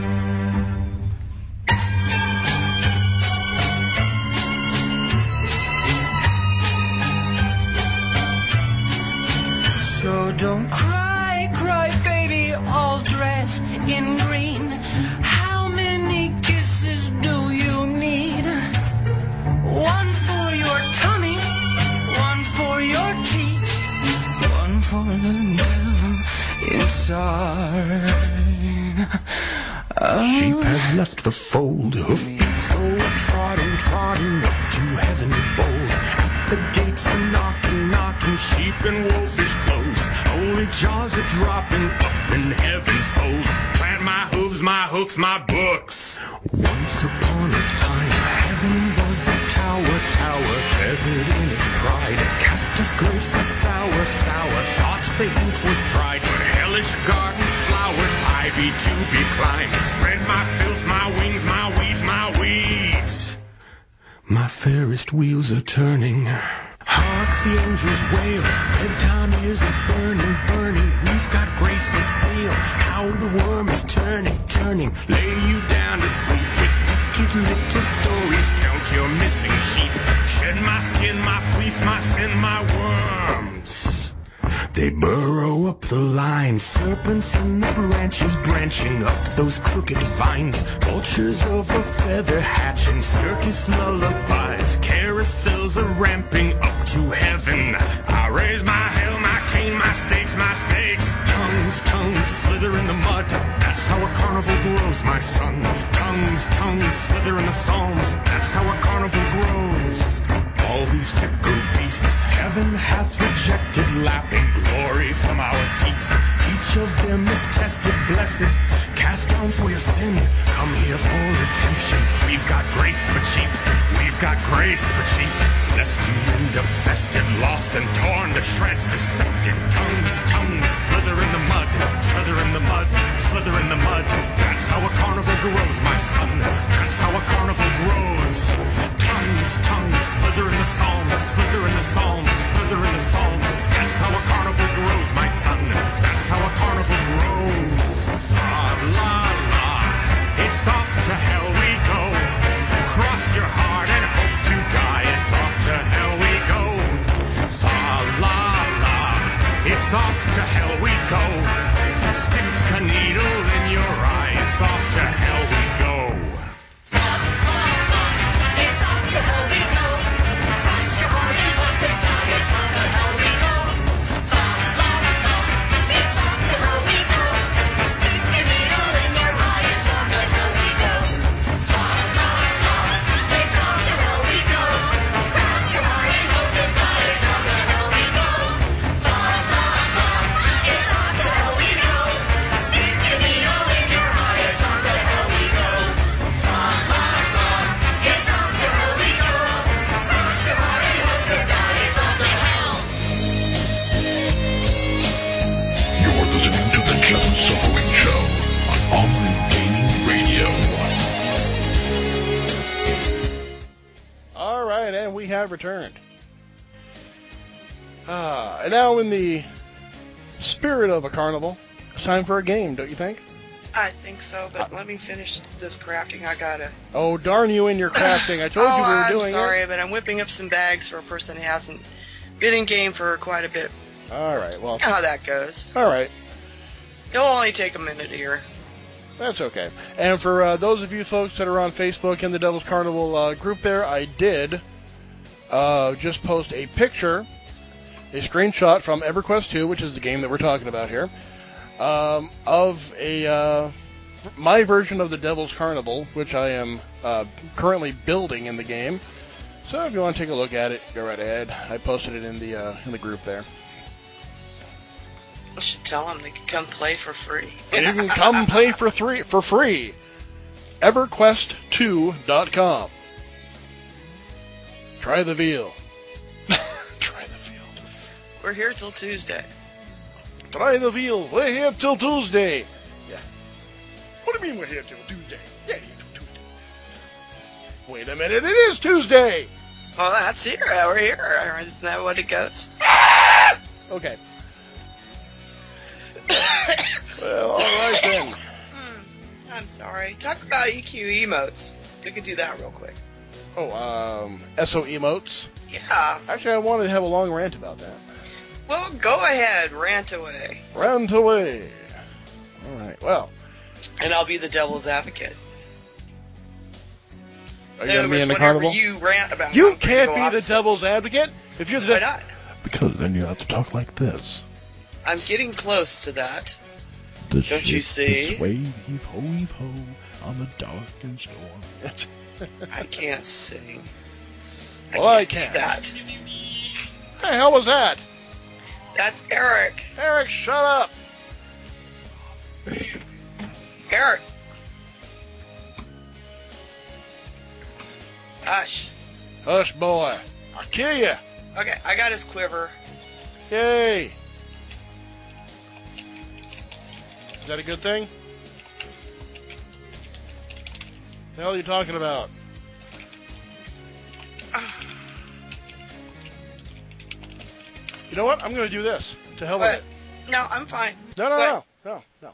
So don't cry, baby, all dressed in green. How many kisses do you need? One for your tummy, one for your cheek, one for the devil inside. Sheep has left the fold, hoofbeats go trotting up to heaven bold. At the gates are knocking, sheep in wolfish clothes. Holy jaws are dropping up in heaven's hold. Plant my hooves, my hooks, my books. Once upon a time, heaven was a tower, tethered in its pride. Cast gross, sour, thought the ink was dried. But hellish gardens flowered, ivy to be climbed. Spread my filth, my wings, my weeds, my weeds. My fairest wheels are turning. Hark the angels wail, bedtime is a burning. We've got grace for sale. How the worm is turning. Lay you down to sleep with wicked little stories. Count your missing sheep. Shed my skin, my fleece, my sin, my worms. They burrow up the line, serpents in the branches, branching up those crooked vines. Vultures of a feather hatching, circus lullabies. Carousels are ramping up to heaven. I raise my helm, my cane, my stakes, my snakes. Tongues slither in the mud. That's how a carnival grows, my son. Tongues slither in the psalms. That's how a carnival grows. All these fickle beasts heaven hath rejected, lapping glory from our teats. Each of them is tested, blessed, cast down for your sin. Come here for redemption. We've got grace for cheap. We've got grace for cheap. Lest you end up bested, lost and torn to shreds, dissected. Tongues slither in the mud, slither in the mud, slither in the mud. That's how a carnival grows, my son. That's how a carnival grows. Tongues slither in the psalms, slither in the psalms, slither in the psalms. That's how a carnival grows, my son. That's how a carnival grows. Ah, la, la, it's off to hell we go. Cross your heart and hope to die. It's off to hell we go. Fa, la, la, it's off to hell we go. Stick a needle in your eye. It's off to hell we go. It's off to hell we go. Cross your heart and hope to die. It's off to hell we go. Fa, la, la. It's off to hell we go. Stick a needle in your eye. It's off to hell we go. Fa, la, la. It's off to hell we go. Cross your heart and hope to die. It's off to hell we go. Fa, la, la. It's off to hell we go. Stick a needle in your eye. It's off to hell we go. Fa, la, la. It's off to hell we go. Cross your heart and hope to die. It's off to hell. You're listening to the Jeff Silverwing Show on Online Gaming Radio. All right, and we have returned. And now in the spirit of a carnival, it's time for a game, don't you think? I think so, but let me finish this crafting. I gotta. Oh, darn you in your crafting. I told you we were I'm doing sorry, it. but I'm whipping up some bags for a person who hasn't been in game for quite a bit. All right, well. You know how that goes. All right. It'll only take a minute here. That's okay. And for those of you folks that are on Facebook in the Devil's Carnival group there, I did just post a picture, a screenshot from EverQuest 2, which is the game that we're talking about here, of my version of the Devil's Carnival, which I am currently building in the game. So if you want to take a look at it, go right ahead. I posted it in the group there. I should tell them they can come play for free. You can come play for free. EverQuest2.com. Try the veal. Try the veal. We're here till Tuesday. Try the veal. We're here till Tuesday. Yeah. What do you mean we're here till Tuesday? Yeah, here till Tuesday. Wait a minute, it is Tuesday. Well, that's here. We're here. Isn't that what it goes? Okay. Well, all right then. I'm sorry. Talk about EQ emotes. We could do that real quick. Oh, SO emotes. Yeah. Actually, I wanted to have a long rant about that. Well, go ahead. Rant away. Rant away. All right. Well, And I'll be the devil's advocate. are you going to be in the whatever carnival? you rant about. You I'm gonna can't go be the opposite. devil's advocate if you're Why the. not? Because then you have to talk like this. I'm getting close to that. The Don't you ship see? is swayed, heave ho, on the dark and storm. I can't sing. Well, I can't can. do that. What the hell was that? That's Eric. Eric, shut up. Eric. Hush. Hush, boy. I'll kill you. Okay, I got his quiver. Yay. Is that a good thing? The hell are you talking about? You know what? I'm going to do this. To hell with What? it. No, I'm fine. No. What? No. Oh,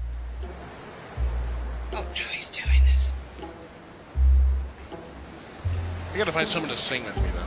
no, he's doing this. I got to find someone to sing with me,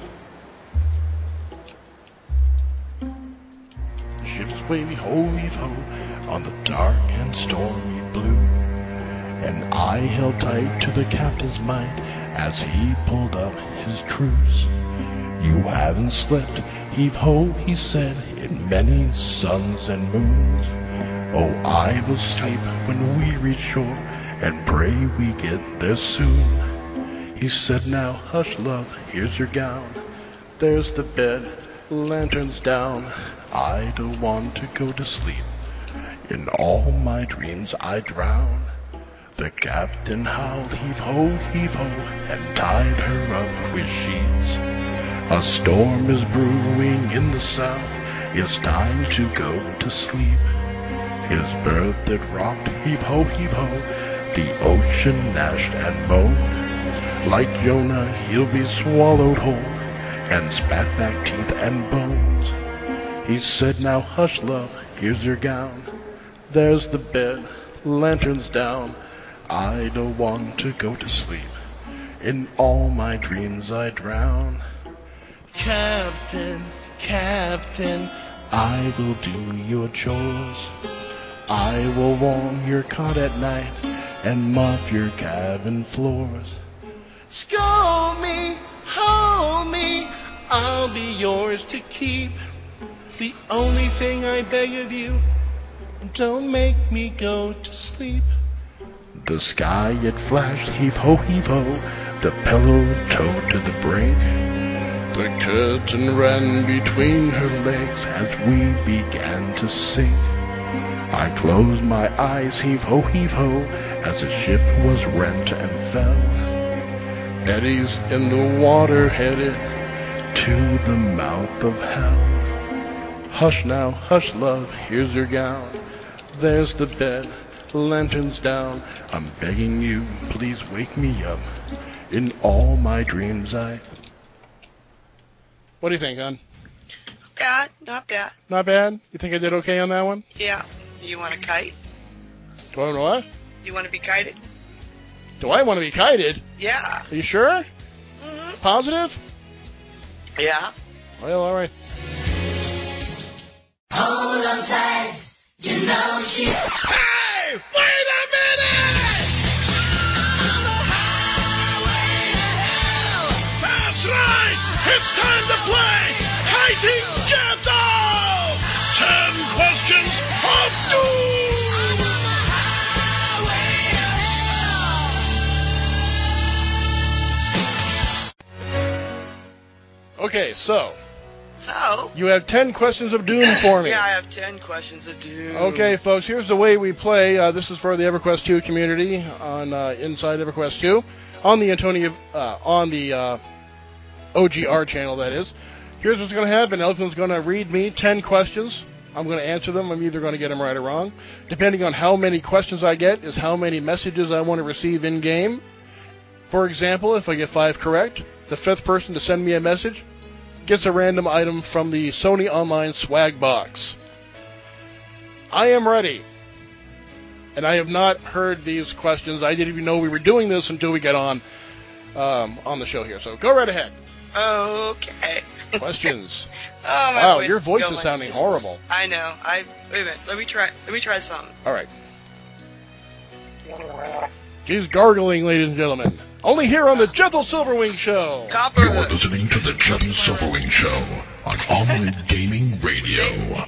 though. Ships wavy ho, heave ho, on the dark and stormy blue. And I held tight to the captain's mind as he pulled up his truce. You haven't slept, heave ho, he said, in many suns and moons. Oh, I will sleep when we reach shore, and pray we get there soon. He said, now hush, love, here's your gown. There's the bed, lanterns down. I don't want to go to sleep. In all my dreams I drown. The captain howled heave ho, and tied her up with sheets. A storm is brewing in the south, it's time to go to sleep. His berth that rocked heave ho, the ocean gnashed and moaned. Like Jonah he'll be swallowed whole, and spat back teeth and bones. He said, now hush love, here's your gown. There's the bed, lanterns down. I don't want to go to sleep. In all my dreams I drown. Captain, Captain, I will do your chores. I will warm your cot at night and mop your cabin floors. Scold me, hold me, I'll be yours to keep. The only thing I beg of you, don't make me go to sleep. The sky it flashed, heave ho, the pillow towed to the brink. The curtain ran between her legs as we began to sink. I closed my eyes, heave ho, as the ship was rent and fell. Eddies in the water headed to the mouth of hell. Hush now, hush love, here's your gown. There's the bed, lanterns down. I'm begging you, please wake me up. In all my dreams What do you think, hon? God, not bad. Not bad? You think I did okay on that one? Yeah. You want to kite? Do I want to what? You want to be kited? Do I want to be kited? Yeah. Are you sure? Mm-hmm. Positive? Yeah. Well, all right. Hold on tight, you know she. Hey! Wait a minute! On the highway to hell. That's right! It's time to play Kiting Jethro! 10 questions of doom! I'm on the highway to hell. Okay, so So. you have 10 questions of doom for me. Yeah, I have 10 questions of doom. Okay, folks, here's the way we play. This is for the EverQuest 2 community on inside EverQuest 2 on the OGR channel, that is. Here's what's going to happen. Elton's going to read me 10 questions. I'm going to answer them. I'm either going to get them right or wrong. Depending on how many questions I get is how many messages I want to receive in-game. For example, if I get 5 correct, the 5th person to send me a message gets a random item from the Sony Online swag box. I am ready. And I have not heard these questions. I didn't even know we were doing this until we get on the show here. So go right ahead. Okay. Questions. Oh, my Wow, voice your voice going. is sounding This horrible. I know. Wait a minute. Let me try something. All right. She's gargling, ladies and gentlemen. Only here on the Gentle Silverwing Show. Copper. You're listening to the Gentle Silverwing Show on Online Gaming Radio.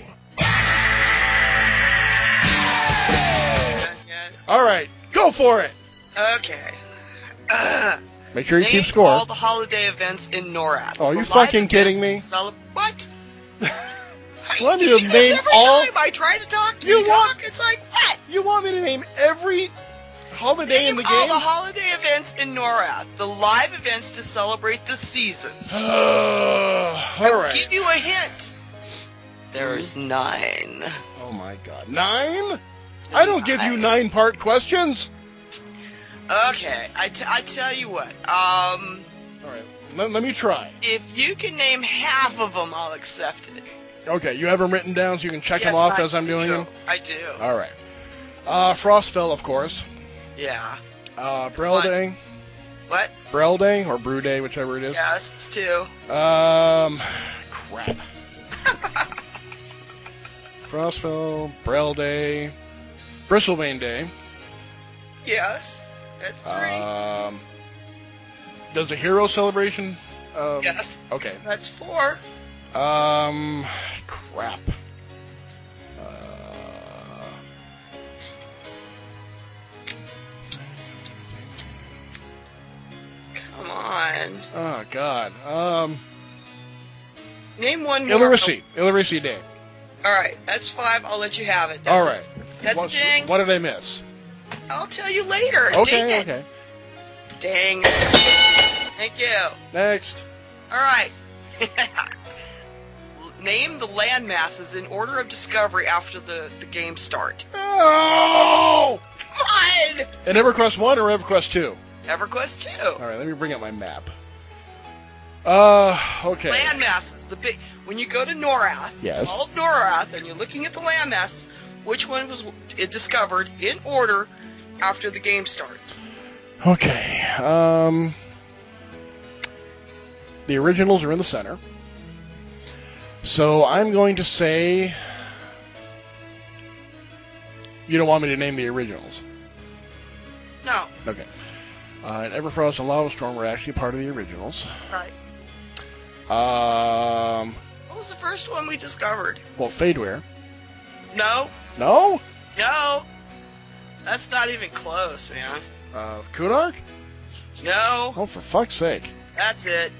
All right, go for it. Okay. Make sure you Name keep score. all the holiday events in NORAD. Oh, are The you live fucking kidding events me? What? You want me You to do this name every all? time I try to talk to You you. want- Talk. It's like, what? You want me to name every holiday in Name the all game? the holiday events in NORAD. The live events to celebrate the seasons. All I'll right. give you a hint. There's 9. Oh my God, 9? I don't give you 9-part questions. Okay, I tell you what. All right, let me try. If you can name half of them, I'll accept it. Okay, you have them written down so you can check them Yes, off I as I'm doing do. them? I do. All right. Frostfell, of course. Yeah. Brel Day. What? Brel Day or Brew Day, whichever it is. Yes, it's 2. Crap. Frostfell, Brel Day, Bristlebane Day. Yes, that's 3. Does the Hero Celebration? Yes. Okay. That's 4. Crap. Come on. Oh God. Name one more. Illyriccy Day. All right, that's 5. I'll let you have it. All right. That's a ding. What did I miss? I'll tell you later. Okay. Dang it. Okay. Dang. Thank you. Next. All right. Name the land masses in order of discovery after the game start. Oh! Come on! And EverQuest 1 or EverQuest 2? EverQuest 2. All right. Let me bring up my map. Okay. Land masses. The big. When you go to Norath, Yes. all of Norath, and you're looking at the land masses, which one was discovered in order after the game started? Okay. The originals are in the center. So I'm going to say... You don't want me to name the originals? No. Okay. And Everfrost and Lava Storm were actually part of the originals. Right. What was the first one we discovered? Well, Fadeware. No. No? No. That's not even close, man. Kunark? No. Oh, for fuck's sake. That's it.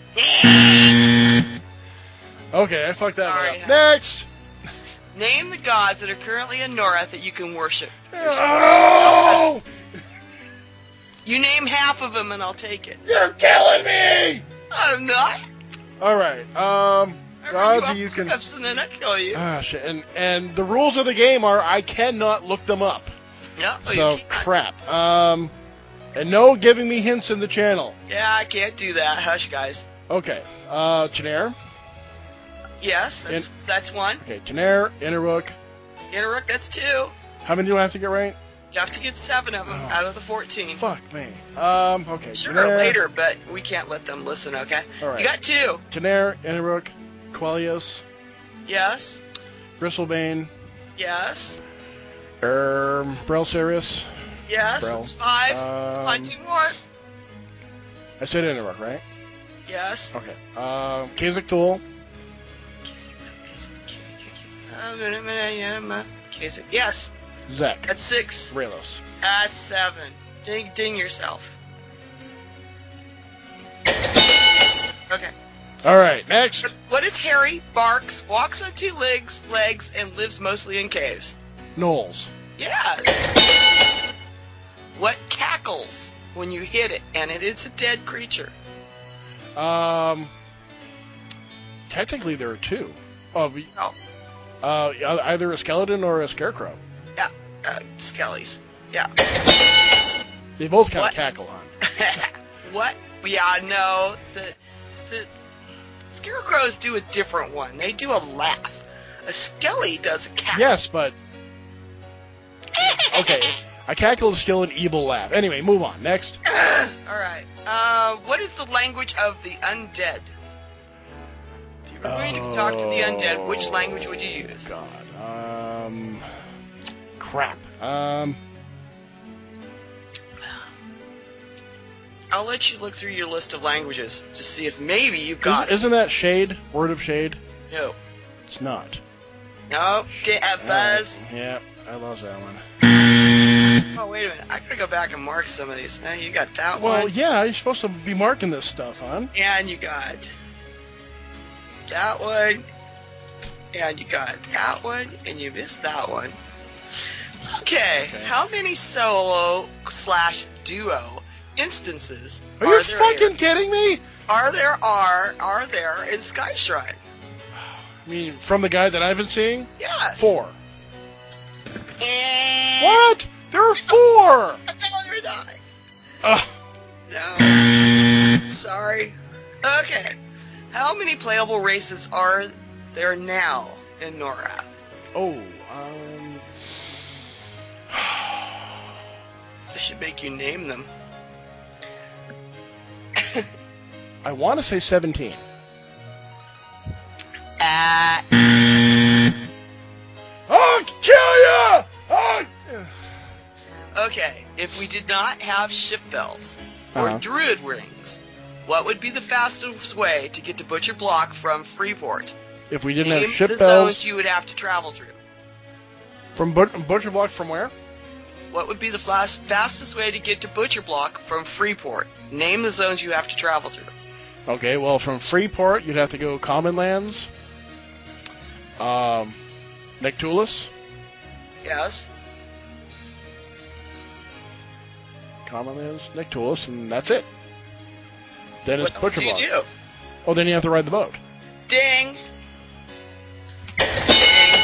Okay, I fucked that one Sorry, up. Next! Name the gods that are currently in Norath that you can worship. Oh! You name half of them and I'll take it. You're killing me! I'm not. Alright, I gods run you you off can... cliffs and then I kill you. Ah, shit. And the rules of the game are I cannot look them up. No, So, you can't. crap. And no giving me hints in the channel. Yeah, I can't do that. Hush, guys. Okay, Tenair. Yes, that's 1. Okay, Tenair, Innerrook. Innerrook, that's 2. How many do I have to get right? You have to get 7 of them Oh. out of the 14. Fuck me. Okay. Sure, Tenair, later, but we can't let them listen, okay? Alright. You got 2. Tenair, Innerrook, Quellios, Yes. Bristlebane, Yes. Brel Sirius. Yes, Brel. that's 5. Um, On 2 more. I said Innerrook, right? Yes. Okay. Kha'Zix Thul. Yes. Zek. That's 6. Raylos. That's 7. Ding yourself. Okay. Alright, next. What is hairy, barks, walks on 2 legs, and lives mostly in caves? Knowles. Yes. What cackles when you hit it and it is a dead creature? Technically there are 2. Oh, Oh, either a skeleton or a scarecrow. yeah. Skellies. Yeah. They both kind What? of cackle on. What? Yeah, no. the scarecrows do a different one. They do a laugh. A skelly does a cackle. Yes, but okay. A cackle is still an evil laugh. Anyway, move on. Next. All right. What is the language of the undead? If you were going to talk to the undead, which language would you use? God. Crap. I'll let you look through your list of languages to see if maybe you got it. Isn't that Shade? Word of Shade? No. It's not. No. Buzz. Yeah, I lost that one. Oh, wait a minute. I gotta go back and mark some of these. Now you got that Well, one. yeah, you're supposed to be marking this stuff, huh? And you got that one. And you got that one. And you missed that one. Okay. How many solo/duo instances Are you there fucking kidding me? are there in Sky Shrine? I mean, from the guy that I've been seeing? Yes. 4. And What? There are 4! No, you're not. Ugh. No. Sorry. Okay. How many playable races are there now in Norath? Oh, I should make you name them. I want to say 17. I'll kill ya! Okay, if we did not have ship bells or Uh-huh. druid rings, what would be the fastest way to get to Butcher Block from Freeport? If we didn't Name have ship the bells zones you would have to travel through. from Butcher Block, from where? What would be the fastest way to get to Butcher Block from Freeport? Name the zones you have to travel through. Okay, well, from Freeport, you'd have to go Common Lands, Nectulis, Yes. Common Lands, Nectulis, and that's it. Then What it's else Butcher do you Block. do? Oh, then you have to ride the boat. Ding. Ding.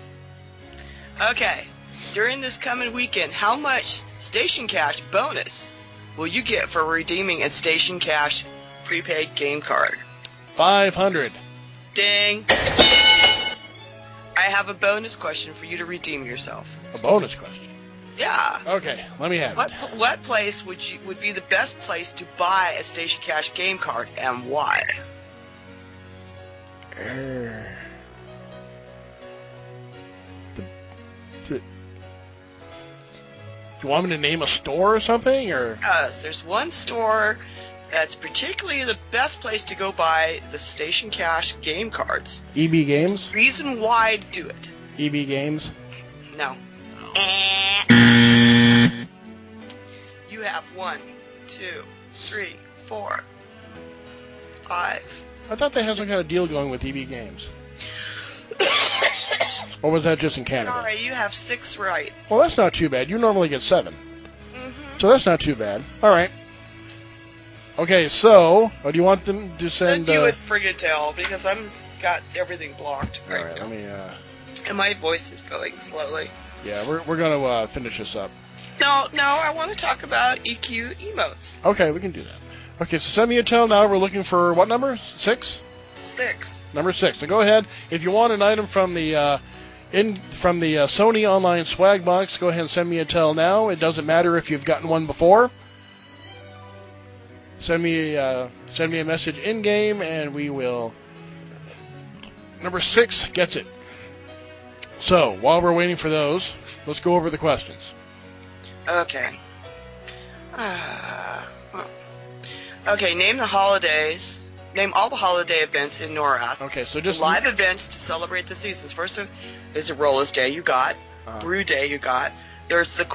Okay. During this coming weekend, how much Station Cash bonus will you get for redeeming a Station Cash prepaid game card? 500. Ding. I have a bonus question for you to redeem yourself. A bonus question. Yeah. Okay, let me have it. What place would be the best place to buy a Station Cash game card and why? You want me to name a store or something, or? Yes, there's one store that's particularly the best place to go buy the Station Cash game cards. EB Games? Reason why to do it. EB Games? No. You have 1, 2, 3, 4, 5. I thought they had some kind of deal going with EB Games. Or was that just in Canada? Alright, you have 6 right. Well, that's not too bad. You normally get 7. Mm-hmm. So that's not too bad. Alright. Okay, so, do you want them to Send send... you a friggin' tell because I'm got everything blocked right Alright, now. let me, And my voice is going slowly. yeah, we're gonna, finish this up. No, I want to talk about EQ emotes. Okay, we can do that. Okay, so send me a tell now. We're looking for what number? 6? 6. Number 6. So go ahead. If you want an item from the Sony Online Swag Box, go ahead and send me a tell now. It doesn't matter if you've gotten one before. Send me a message in game, and we will. Number 6 gets it. So while we're waiting for those, let's go over the questions. Okay. Okay, name the holidays. Name all the holiday events in Norath. Okay, so just Live events to celebrate the seasons. First is the Rollers Day you got. Brew Day you got. There's the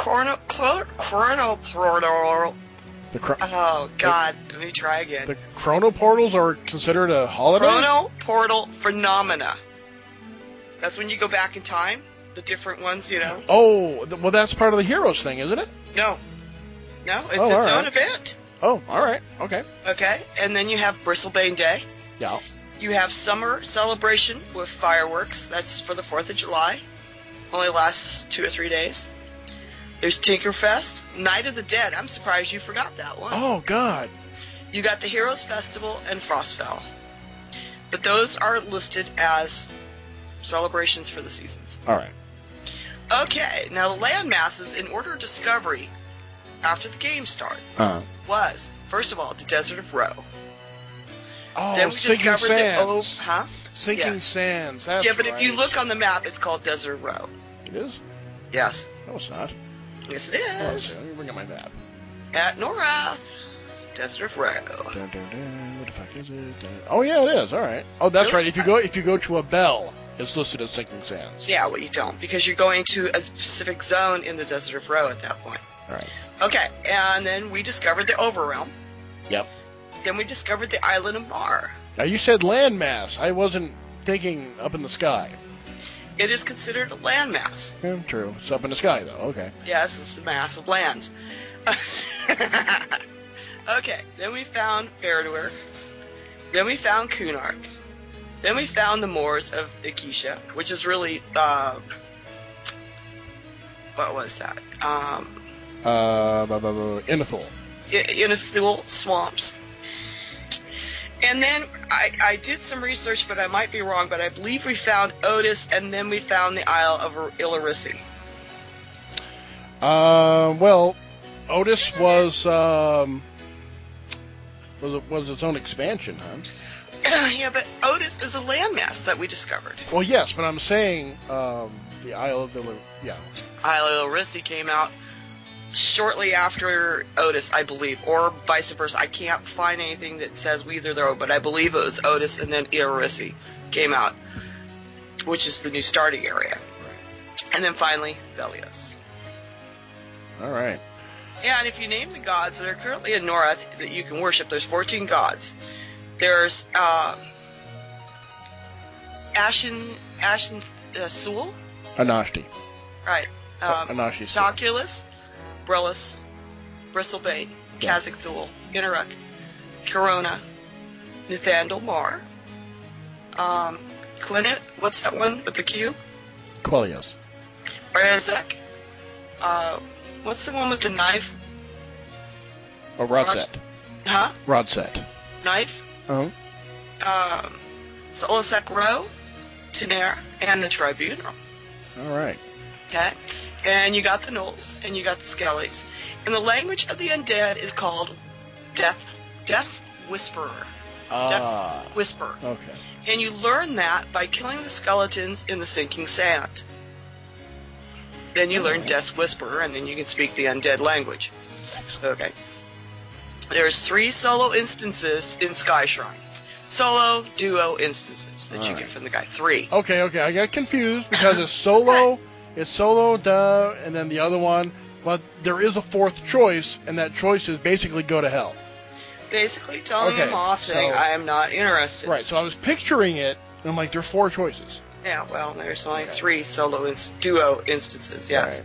oh, God. Let me try again. The Chrono Portals are considered a holiday? Chrono Portal Phenomena. That's when you go back in time. The different ones, you know. Oh, well, that's part of the Heroes thing, isn't it? No, it's Oh, its all own right. event. Oh, all right. Okay. Okay, and then you have Bristlebane Day. Yeah. You have Summer Celebration with fireworks. That's for the 4th of July. Only lasts 2 or 3 days. There's Tinkerfest. Night of the Dead. I'm surprised you forgot that one. Oh, God. You got the Heroes Festival and Frostfell. But those are listed as celebrations for the seasons. All right. Okay, now the land masses in order of discovery after the game started was, first of all, the Desert of Ro. Oh, Then we Sinking discovered Sands. Sinking Yes. Sands. That's Yeah, but if you right. look on the map, it's called Desert of Ro. It is? Yes. No, it's not. Yes, it Oh, is. okay, let me bring up my map. At Norath. Desert of Ro. Dun, dun, dun. What the fuck is it? Oh, yeah, it is. All right. Oh, that's Really? right. If you go to a bell, it's listed as Sinking Sands. Yeah, well, you don't, because you're going to a specific zone in the Desert of Ro at that point. All right. Okay, and then we discovered the Overrealm. Yep. Then we discovered the Island of Mar. Now, you said landmass. I wasn't thinking up in the sky. It is considered a landmass. Yeah, true. It's up in the sky, though. Okay. Yes, it's a mass of lands. Okay, then we found Faradur. Then we found Kunark. Then we found the moors of Ikisha, which is really, what was that? Inethul. Inethul swamps. And then I did some research, but I might be wrong, but I believe we found Otis, and then we found the Isle of Illyrissi. Well, Otis was its own expansion, huh? Yeah, but Otis is a landmass that we discovered. Well, yes, but I'm saying the Isle of Isle of Illyrissi came out shortly after Otis, I believe, or vice versa. I can't find anything that says either though, but I believe it was Otis and then Illyrissi came out, which is the new starting area. And then finally, Velios. All right. Yeah, and if you name the gods that are currently in Norath that you can worship, there's 14 gods. There's Ashen Sul, Anashti. right? Anashti. Toculus, Brillus, Bristlebane, Yeah. Kazakh Thul, Inaruk, Corona, Nithandel Mar, Quinnet, what's that one with the Q? Quellios. Razek, what's the one with the knife? Oh, Rodset. Huh? Rodset. Knife? Uh-huh. Solasek Row, Tener, and the Tribunal. All right. Okay? And you got the Gnolls, and you got the Skellies. And the language of the undead is called Death's Whisperer. Ah. Death's Whisper. Okay. And you learn that by killing the skeletons in the sinking sand. Then you learn Alright. Death's Whisperer, and then you can speak the undead language. Okay. There's 3 solo instances in Sky Shrine. Solo, duo instances that you Alright. get from the guy. 3. Okay. I got confused because it's solo, duh, and then the other one. But there is a 4th choice, and that choice is basically go to hell. Basically telling Okay, him off, saying, so- I am not interested. Right. So I was picturing it, and I'm like, there are 4 choices. Yeah, well, there's only Okay. 3 solo duo instances, yes.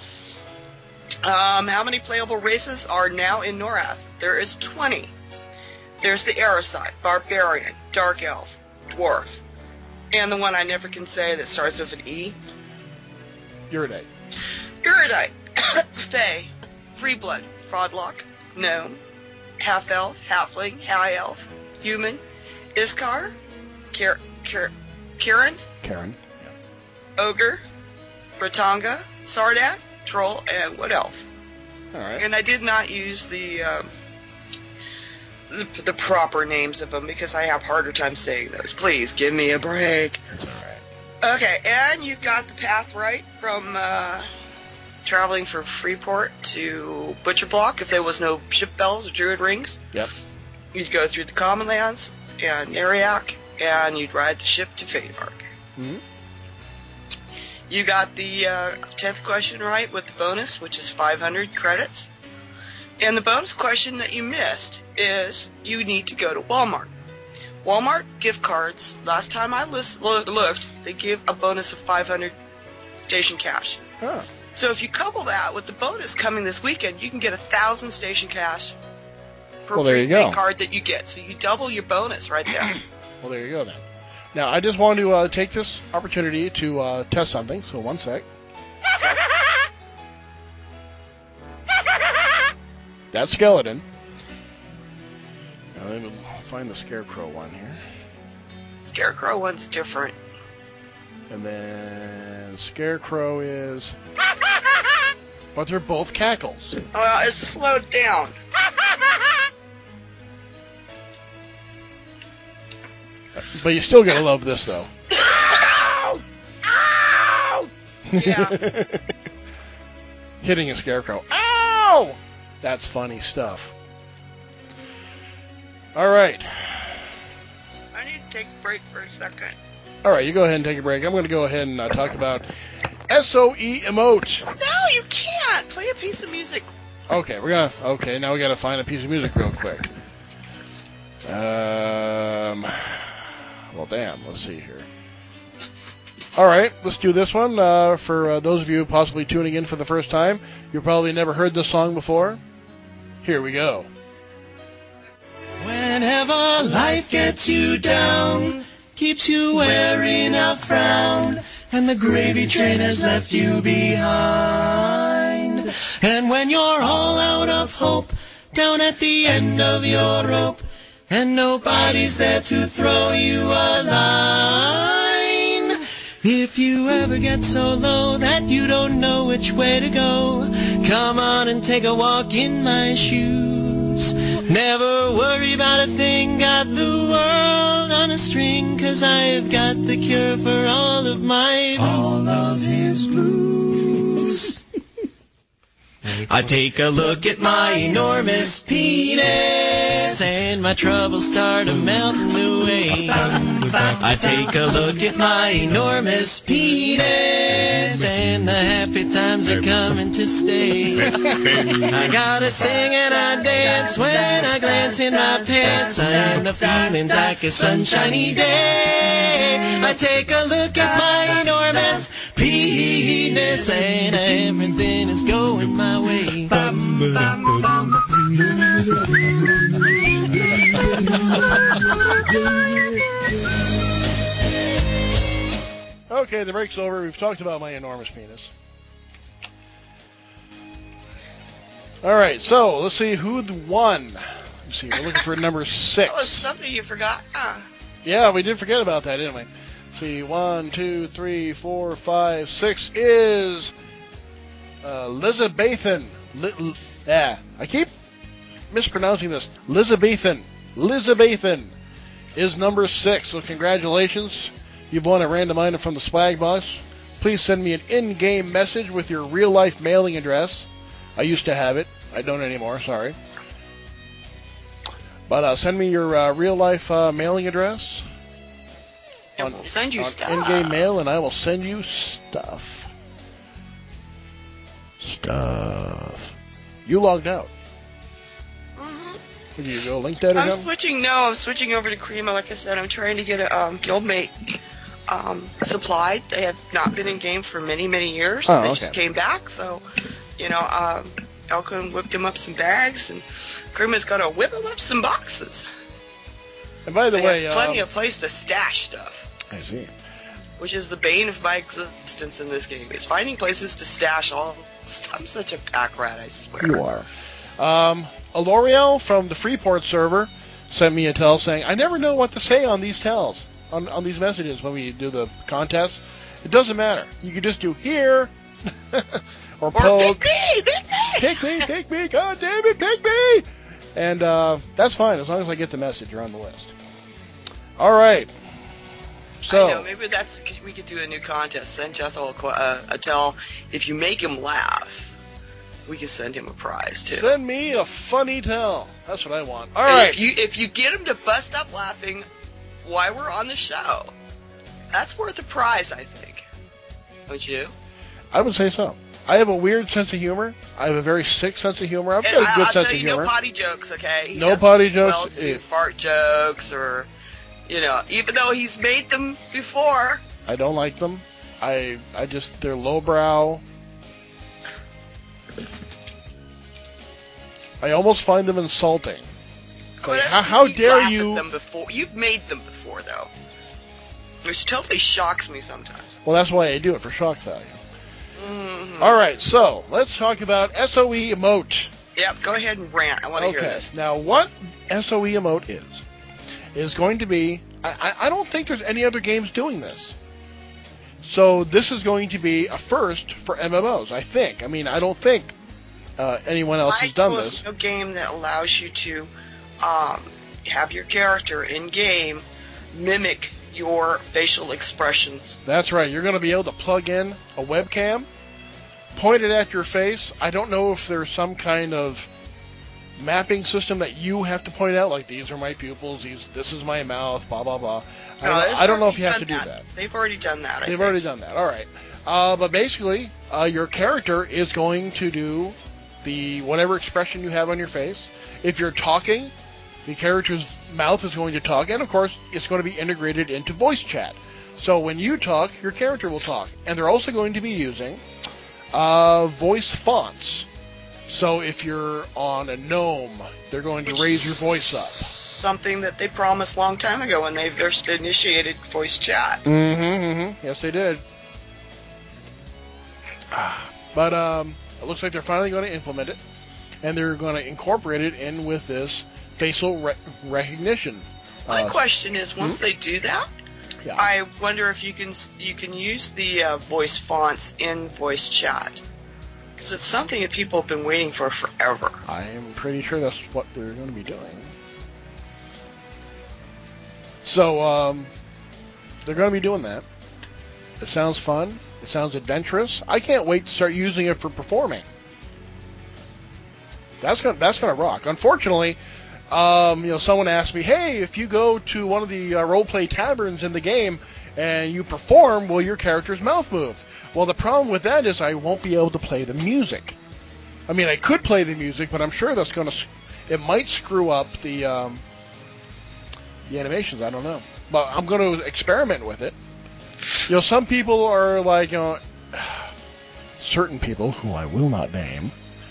How many playable races are now in Norath? There is 20. There's the Arasite, Barbarian, Dark Elf, Dwarf, and the one I never can say that starts with an E. Uridate. Erudite, Fey, Freeblood, Fraudlock, Gnome, Half-Elf, Halfling, High Elf, Human, Iskar, Kieran, Karen. Ogre, Bratanga, Sardak, Troll, and Wood Elf. All right. And I did not use the proper names of them because I have harder time saying those. Please give me a break. That's all right. Okay, and you got the path right from traveling from Freeport to Butcher Block if there was no ship bells or druid rings. Yep. You'd go through the Common Lands and Nariak, and you'd ride the ship to Fademark. Mm-hmm. You got the 10th question right with the bonus, which is 500 credits. And the bonus question that you missed is you need to go to Walmart. Walmart gift cards, last time I looked, they give a bonus of 500 station cash. Huh. So if you couple that with the bonus coming this weekend, you can get 1,000 station cash per Well, there you prepaid go. card that you get. So you double your bonus right there. Well, there you go then. Now, I just wanted to take this opportunity to test something. So, one sec. That skeleton Let me find the Scarecrow one here. Scarecrow one's different. And then Scarecrow is... But they're both cackles. Well, it's slowed down. But you still gotta love this, though. Ow! Ow! Yeah. Hitting a Scarecrow. Ow! That's funny stuff. All right. I need to take a break for a second. All right, you go ahead and take a break. I'm going to go ahead and talk about SOE Emote. No, you can't. Play a piece of music. Okay, now we got to find a piece of music real quick. Well, damn, let's see here. All right, let's do this one. For those of you possibly tuning in for the first time, you probably never heard this song before. Here we go. Whenever life gets you down, keeps you wearing a frown, and the gravy train has left you behind. And when you're all out of hope, down at the end of your rope, and nobody's there to throw you a line. If you ever get so low that you don't know which way to go, come on and take a walk in my shoes. Never worry about a thing, got the world on a string, 'cause I've got the cure for all of his blues. I take a look at my enormous penis, and my troubles start melting away. I take a look at my enormous penis, and the happy times are coming to stay. I gotta sing and I dance when I glance in my pants, and the feeling's like a sunshiny day. I take a look at my enormous penis, and everything is going my way. Okay, the break's over. We've talked about my enormous penis. All right, so let's see who won. Let's see, we're looking for number 6. That was something you forgot. Yeah, we did forget about that, didn't we? Let's see, 1, 2, 3, 4, 5, 6 is Elizabethan. I keep mispronouncing this. Elizabethan is number 6. So congratulations. You've won a random item from the swag box. Please send me an in-game message with your real-life mailing address. I used to have it. I don't anymore. Sorry. But send me your real-life mailing address. And we'll send you stuff. In-game mail, and I will send you stuff. You logged out. Did you go link that or something? I'm switching over to Crema. Like I said, I'm trying to get a Guildmate supplied. They have not been in game for many, many years. They just came back, so, Elkin whipped him up some bags, and Crema's got to whip him up some boxes. And by the way, plenty of place to stash stuff. I see. Which is the bane of my existence in this game. Is finding places to stash all stuff. I'm such a pack rat, I swear. You are. L'Oreal from the Freeport server sent me a tell saying, I never know what to say on these tells, on these messages when we do the contest. It doesn't matter. You can just do here, or poke. Pick me, God damn it, pick me! And that's fine, as long as I get the message, you're on the list. All right. So, I know, maybe we could do a new contest. Send Jethro a tell. If you make him laugh, we can send him a prize, too. Send me a funny tell. That's what I want. All and right. If you get him to bust up laughing while we're on the show, that's worth a prize, I think. Don't you? I would say so. I have a weird sense of humor. I have a very sick sense of humor. I've got a good sense of humor. No potty jokes, okay? No potty jokes. Well, fart jokes or, even though he's made them before. I don't like them. I just, they're lowbrow. I almost find them insulting. Like, how dare you? Them before. You've made them before, though. Which totally shocks me sometimes. Well, that's why I do it, for shock value. Mm-hmm. All right, so let's talk about SOE Emote. Yep, go ahead and rant. I want to hear Okay, this. now what SOE emote is going to be, I don't think there's any other games doing this. So this is going to be a first for MMOs, I think. I mean, I don't think anyone else has done this. No game that allows you to have your character in game mimic your facial expressions. That's right. You're going to be able to plug in a webcam, point it at your face. I don't know if there's some kind of mapping system that you have to point out, like these are my pupils, this is my mouth, blah, blah, blah. I don't know if you have to do that. They've already done that, I They've think. already done that. All right. But basically, your character is going to do the whatever expression you have on your face. If you're talking, the character's mouth is going to talk, and of course, it's going to be integrated into voice chat. So when you talk, your character will talk. And they're also going to be using voice fonts. So if you're on a gnome, they're going to raise your voice up. Something that they promised a long time ago when they first initiated voice chat. Yes, they did. But it looks like they're finally going to implement it, and they're going to incorporate it in with this facial recognition. My question is, once they do that, Yeah. I wonder if you can use the voice fonts in voice chat. Because it's something that people have been waiting for forever. I'm pretty sure that's what they're going to be doing. So, they're going to be doing that. It sounds fun. It sounds adventurous. I can't wait to start using it for performing. That's gonna rock. Unfortunately, someone asked me, hey, if you go to one of the roleplay taverns in the game and you perform, will your character's mouth move? Well, the problem with that is I won't be able to play the music. I mean, I could play the music, but I'm sure it might screw up the animations. I don't know. But I'm going to experiment with it. Some people are like, certain people, who I will not name,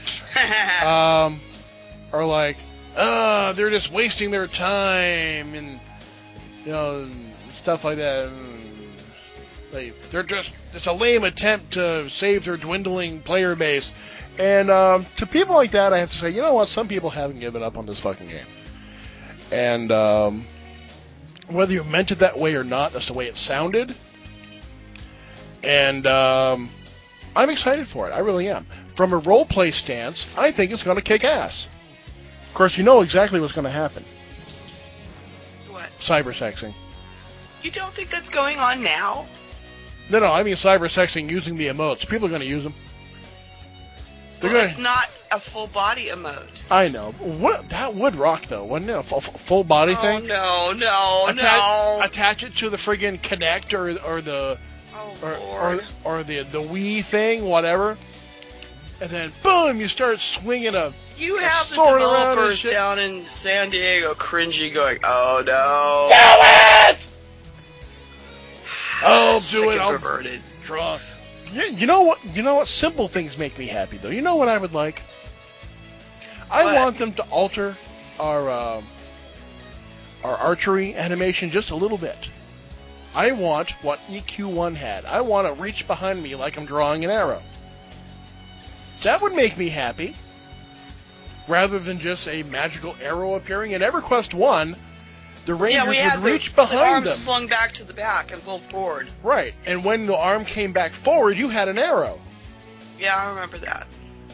are like, they're just wasting their time and, stuff like that. It's a lame attempt to save their dwindling player base. And to people like that, I have to say, you know what? Some people haven't given up on this fucking game. And whether you meant it that way or not, that's the way it sounded. And I'm excited for it. I really am. From a roleplay stance, I think it's going to kick ass. Of course, you know exactly what's going to happen. What? Cybersexing. You don't think that's going on now? No, I mean cybersexing using the emotes. People are going to use them. It's not a full body emote. I know. That would rock, though, wouldn't it? A full body thing? No. Attach it to the friggin' Kinect or the... Or the Wii thing, whatever, and then boom, you start swinging You have the sword around and developers shit. down in San Diego cringy going, oh no. Do it! I'll Sick do it. and I'll perverted. draw. You know what? You know what? Simple things make me happy, though. You know what I would like? I What? want them to alter our archery animation just a little bit. I want what EQ1 had. I want to reach behind me like I'm drawing an arrow. That would make me happy. Rather than just a magical arrow appearing. In EverQuest 1, the Rangers we had would reach the behind arms them. slung back to the back and pulled forward. Right. And when the arm came back forward, you had an arrow. Yeah, I remember that.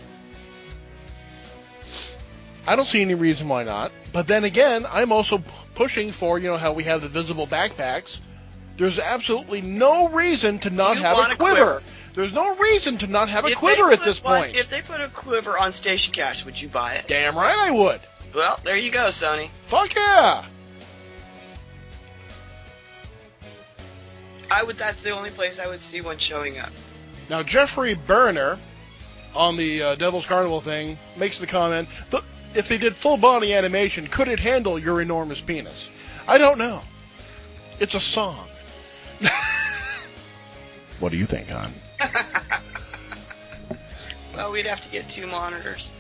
I don't see any reason why not. But then again, I'm also pushing for, how we have the visible backpacks. There's absolutely no reason to not You have want a a quiver. quiver. There's no reason to not have a If quiver they at this put one- point. If they put a quiver on Station Cash, would you buy it? Damn right I would. Well, there you go, Sony. Fuck yeah. That's the only place I would see one showing up. Now, Jeffrey Berner on the Devil's Carnival thing makes the comment, if they did full body animation, could it handle your enormous penis? I don't know. It's a song. What do you think, hon? Well, we'd have to get 2 monitors.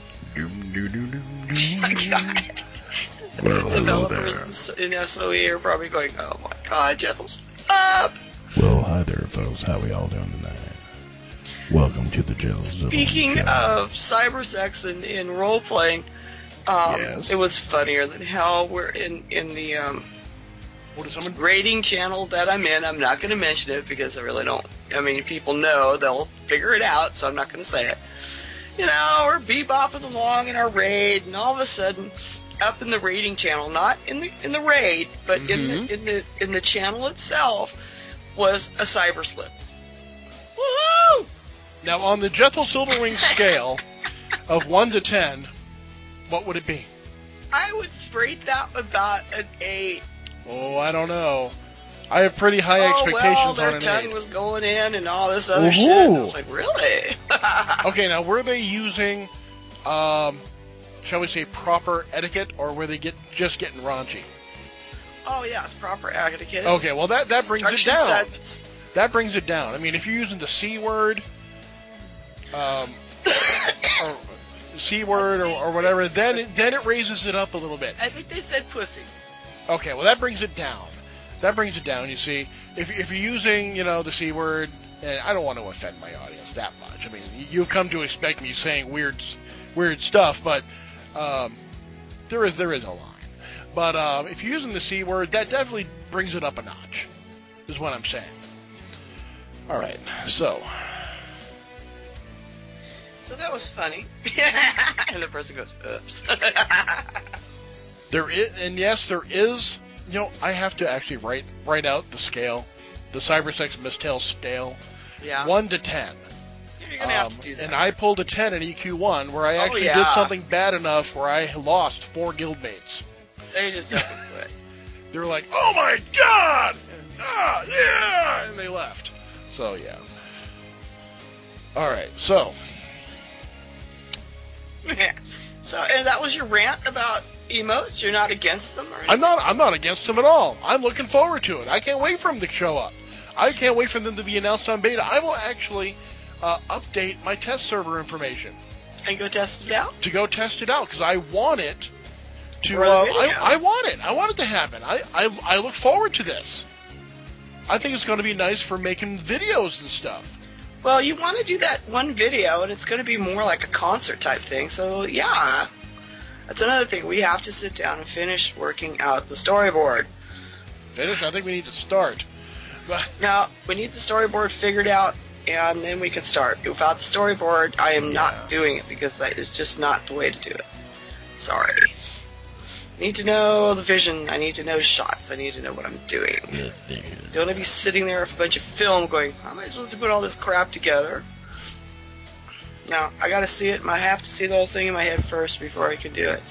Well, Developers in SOE are probably going, oh my god, Jethel's up! Well, hi there, folks. How we all doing tonight? Welcome to the Jello Zone. Speaking of cybersex and in role playing, Yes. it was funnier than hell. We're in the What is someone? rating channel that I'm in. I'm not going to mention it because I really don't. I mean, if people know, they'll figure it out, so I'm not going to say it. You know, we're bebopping along in our raid, and all of a sudden, up in the raiding channel, not in the raid, but in the channel itself, was a cyber slip. Woo! Now, on the Jethel Silverwing scale of 1 to 10, what would it be? I would rate that about an 8. Oh, I don't know. I have pretty high expectations their on an tongue 8. was going in and all this other shit. And I was like, really? Okay, now were they using, shall we say, proper etiquette, or were they just getting raunchy? Oh yeah, it's proper etiquette. Okay, well that brings it Instruction down. sentence. That brings it down. I mean, if you're using the C word, or C word or whatever, then it raises it up a little bit. I think they said pussy. Okay, well that brings it down. That brings it down. You see, if you're using, the C word, and I don't want to offend my audience that much. I mean, you've come to expect me saying weird stuff, but there is a line. But if you're using the C word, that definitely brings it up a notch, is what I'm saying. All right, so that was funny. And the person goes, oops. there is, and yes, there is. I have to actually write out the scale, the cybersex mistale scale, Yeah. 1 to 10. You're gonna have to do that. And I pulled a 10 in EQ1, where I actually did something bad enough where I lost 4 guildmates. They just don't quit. They were like, "Oh my god!" Yeah! And they left. So, yeah. Alright, so. So, and that was your rant about emotes? You're not against them or anything? I'm not against them at all. I'm looking forward to it. I can't wait for them to show up. I can't wait for them to be announced on beta. I will actually update my test server information. And go test it out? To go test it out, because I want it to, For the video. I want it. I want it to happen. I look forward to this. I think it's going to be nice for making videos and stuff. Well, you want to do that one video, and it's going to be more like a concert type thing. So, yeah. That's another thing. We have to sit down and finish working out the storyboard. Finish? I think we need to start. But Now, we need the storyboard figured out, and then we can start. Without the storyboard, I am not doing it, because that is just not the way to do it. Sorry. I need to know the vision. I need to know shots. I need to know what I'm doing. Don't want to be sitting there with a bunch of film going, how am I supposed to put all this crap together? No, I gotta see it. I have to see the whole thing in my head first before I can do it.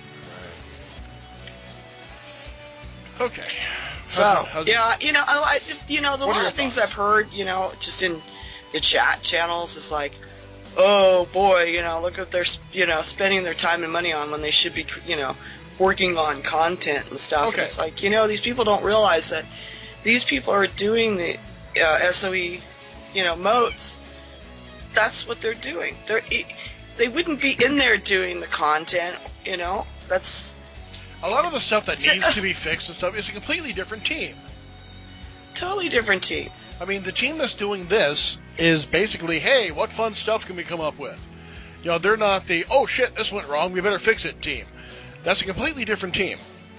okay. So, How's it- yeah, the What are lot your of things thoughts? I've heard, just in the chat channels is like, oh boy, look at they're, spending their time and money on when they should be, working on content and stuff. Okay. And it's like, these people don't realize that these people are doing the SOE, modes. That's what they're doing. They wouldn't be in there doing the content, That's A lot of the stuff that needs to be fixed and stuff is a completely different team. totally different team. I mean, the team that's doing this is basically, hey, what fun stuff can we come up with? They're not the, oh shit, this went wrong, we better fix it team. That's a completely different team.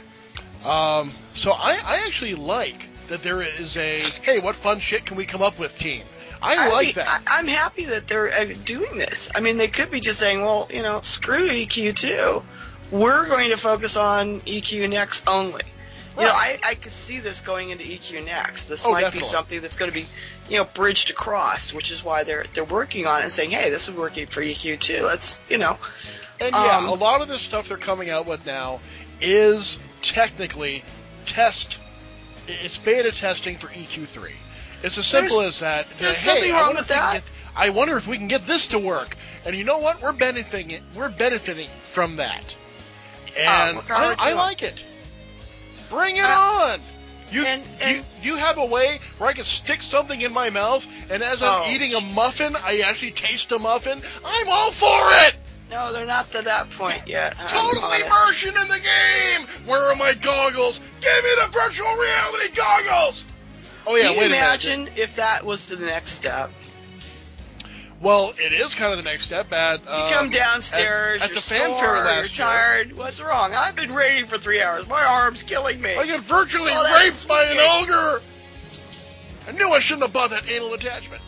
So I actually like that there is a, hey, what fun shit can we come up with team. I like that. I'm happy that they're doing this. I mean, they could be just saying, well, screw EQ2. We're going to focus on EQ Next only. I could see this going into EQ Next. This might definitely. be something that's going to be, bridged across, which is why they're working on it and saying, hey, this is working for EQ2. Let's, And yeah, a lot of this stuff they're coming out with now is technically it's beta testing for EQ3. It's as simple as that. There's Hey, nothing wrong with that. I wonder if we can get this to work. And you know what? We're benefiting from that. And what power to I them. like it. Bring it on. And- You have a way where I can stick something in my mouth, and as I'm eating a muffin, I actually taste a muffin. I'm all for it. No, they're not to that point yet. Total immersion in the game. Where are my goggles? Give me the virtual reality goggles. Oh yeah, Can you wait a minute. imagine if that was the next step? Well, it is kind of the next step. At You come downstairs, at you're the sore, fanfare you're last year. tired. What's wrong? I've been waiting for 3 hours. My arm's killing me. I got virtually Oh, that's raped by an sweet. ogre. I knew I shouldn't have bought that anal attachment.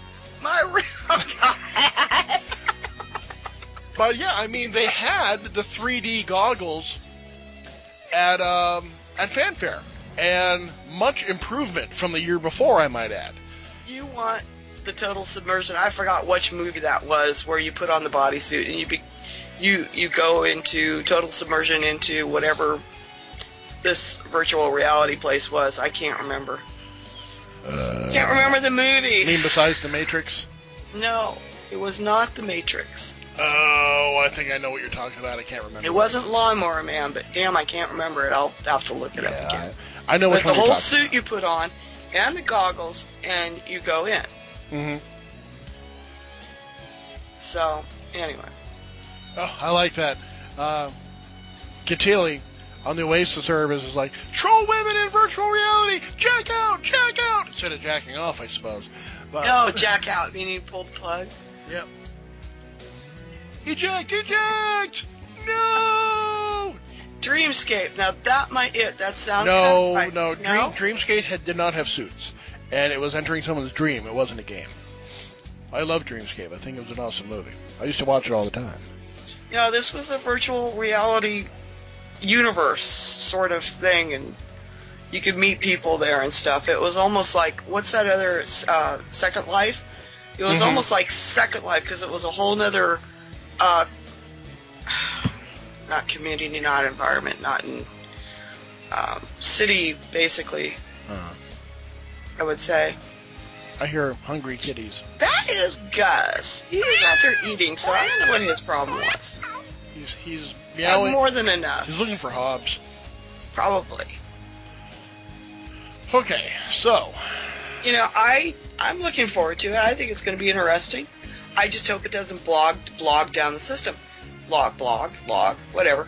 But yeah, I mean, they had the 3D goggles at Fanfare, and much improvement from the year before, I might add. You want the total submersion. I forgot which movie that was, where you put on the bodysuit and you go into total submersion into whatever this virtual reality place was. I can't remember. Can't remember the movie. You mean besides The Matrix? No, it was not The Matrix. Oh, I think I know what you're talking about. I can't remember. It wasn't Lawnmower Man, but damn, I can't remember it. I'll have to look it up again. I know But which it's a one you're whole talking suit you put on and the goggles, and you go in. about. Mm-hmm. So, anyway. Oh, I like that. Katili on the Oasis service is like, troll women in virtual reality, jack out, instead of jacking off, I suppose. But, No, jack out, meaning pull the plug. Yep. Eject! No! Dreamscape. Now that might it. That sounds No. kind of right. Dreamscape did not have suits, and it was entering someone's dream. It wasn't a game. I love Dreamscape. I think it was an awesome movie. I used to watch it all the time. No, this was a virtual reality universe sort of thing, and you could meet people there and stuff. It was almost like, what's that other, Second Life? It was almost like Second Life, because it was a whole nother, not community, not environment, not in, city, basically, I would say. I hear hungry kitties. That is Gus. He was out there eating, so I don't know what his problem was. He's He's had meowing. more than enough, He's looking for Hobbs. probably. Okay, so You know, I'm looking forward to it. I think it's going to be interesting. I just hope it doesn't blog down the system. Log, whatever.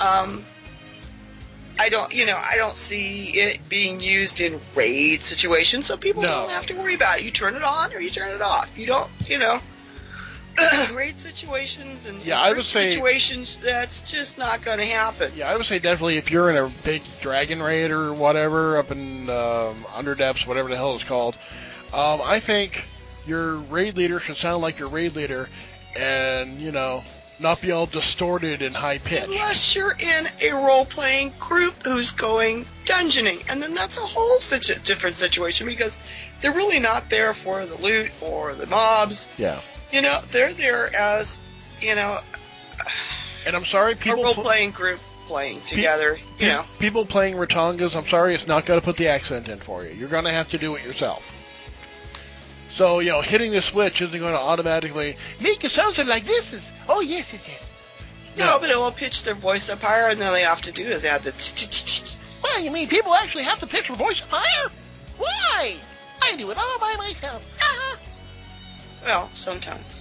I don't see it being used in raid situations, so people don't have to worry about it. You turn it on or you turn it off. You don't, raid situations and I would say situations, that's just not going to happen. Yeah, I would say definitely if you're in a big dragon raid or whatever up in Underdepths, whatever the hell it's called, I think your raid leader should sound like your raid leader and, not be all distorted and high pitched. Unless you're in a role-playing group who's going dungeoning, and then that's a whole different situation because they're really not there for the loot or the mobs. Yeah. They're there as, And I'm sorry, people a role-playing group playing together, People playing Ratongas, I'm sorry, it's not going to put the accent in for you. You're going to have to do it yourself. So, hitting the switch isn't going to automatically make it sound like this. Oh, yes, it is. No, but it will pitch their voice up higher, and then all they have to do is add the Well, you mean people actually have to pitch their voice up higher? Why? I do it all by myself. Well, sometimes.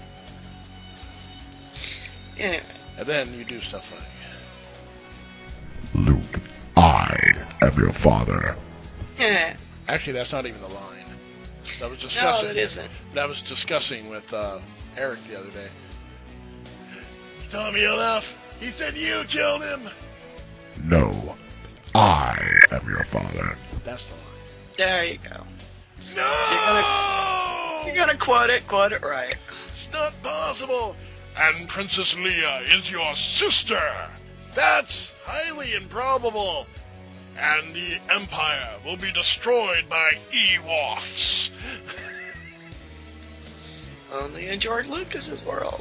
Anyway. And then you do stuff like, Luke, I am your father. actually, that's not even the line. That was No, discussing. it isn't. That was discussing with Eric the other day. Tommy enough. He said you killed him. No, I am your father. That's the line. There you go. No! You're gonna quote it right. It's not possible. And Princess Leia is your sister. That's highly improbable. And the Empire will be destroyed by Ewoks. Only in George Lucas's world.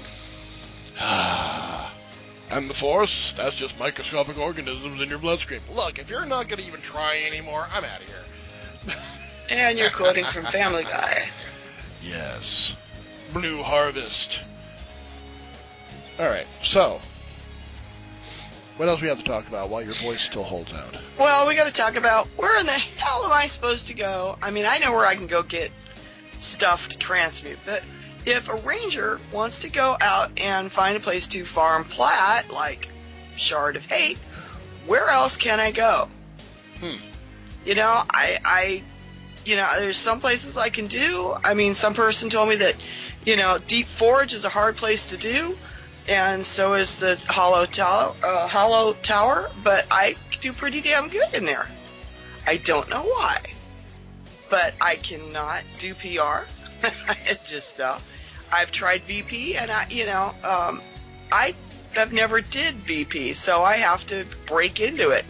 And the Force, that's just microscopic organisms in your bloodstream. Look, if you're not going to even try anymore, I'm out of here. And you're quoting from Family Guy. Yes. Blue Harvest. Alright, so, what else we have to talk about while your voice still holds out? Well, we gotta talk about where in the hell am I supposed to go? I mean, I know where I can go get stuff to transmute, but if a ranger wants to go out and find a place to farm plat, like Shard of Hate, where else can I go? Hmm. I there's some places I can do. I mean, some person told me that, Deep Forge is a hard place to do, and so is the Hollow Tower, but I do pretty damn good in there. I don't know why, but I cannot do PR. It's just, I've tried VP, and I have never did VP, so I have to break into it.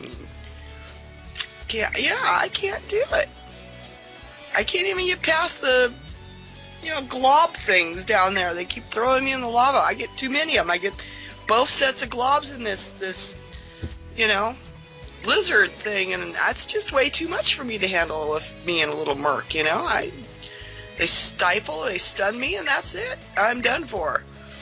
I can't do it. I can't even get past the, glob things down there. They keep throwing me in the lava. I get too many of them. I get both sets of globs in this, lizard thing, and that's just way too much for me to handle with me and a little merc, They stifle, they stun me, and that's it. I'm done for.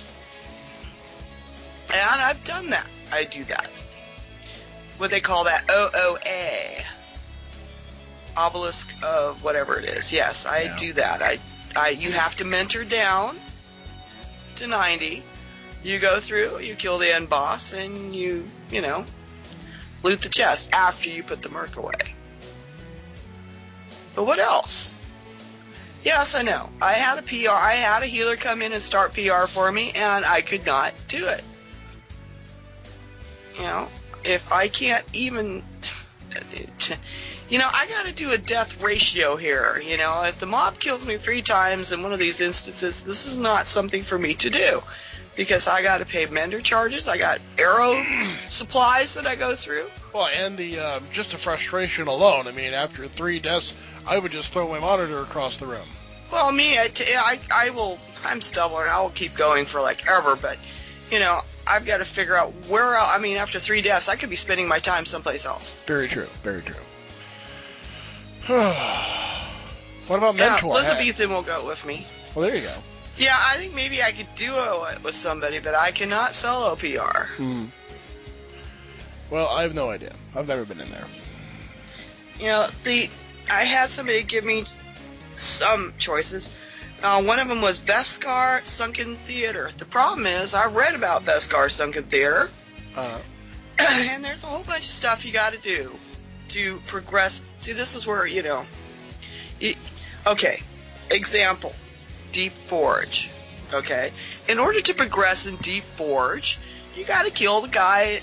And I've done that. I do that. What they call that OOA. Obelisk of whatever it is. Yes, I do that. You have to mentor down to 90. You go through, you kill the end boss, and you loot the chest after you put the merc away. But what else? Yes, I know. I had a PR. I had a healer come in and start PR for me, and I could not do it. If I can't even... I gotta do a death ratio here. If the mob kills me 3 times in one of these instances, this is not something for me to do. Because I gotta pay mender charges, I got arrow supplies that I go through. Well, and the just the frustration alone. I mean, after 3 deaths, I would just throw my monitor across the room. Well, me, I will, I'm stubborn, I will keep going for ever, but, I've got to figure out where else. I mean, after 3 deaths, I could be spending my time someplace else. Very true, very true. What about Mentor? Elizabethan will go with me. Well, there you go. Yeah, I think maybe I could duo it with somebody, but I cannot solo PR. Well, I have no idea. I've never been in there. I had somebody give me some choices. One of them was Beskar Sunken Theater. The problem is, I read about Beskar Sunken Theater, and there's a whole bunch of stuff you got to do to progress. See, this is where, okay, example, Deep Forge, okay? In order to progress in Deep Forge, you got to kill the guy,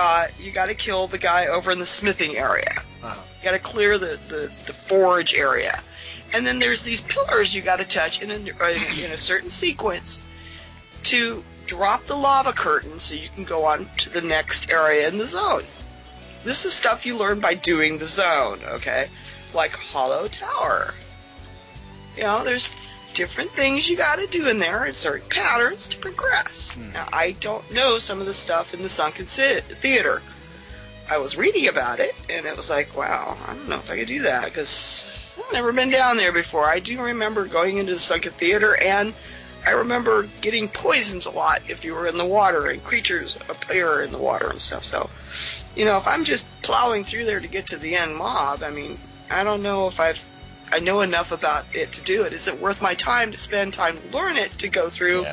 over in the smithing area. You got to clear the forge area. And then there's these pillars you got to touch in a certain sequence to drop the lava curtain so you can go on to the next area in the zone. This is stuff you learn by doing the zone, okay? Like Hollow Tower. There's different things you got to do in there and certain patterns to progress. Now, I don't know some of the stuff in the Sunken Theater. I was reading about it, and it was like, wow, I don't know if I could do that, because I've never been down there before. I do remember going into the Sunken Theater, and I remember getting poisoned a lot if you were in the water, and creatures appear in the water and stuff. So, if I'm just plowing through there to get to the end mob, I mean, I don't know if I know enough about it to do it. Is it worth my time to spend time to learn it, to go through,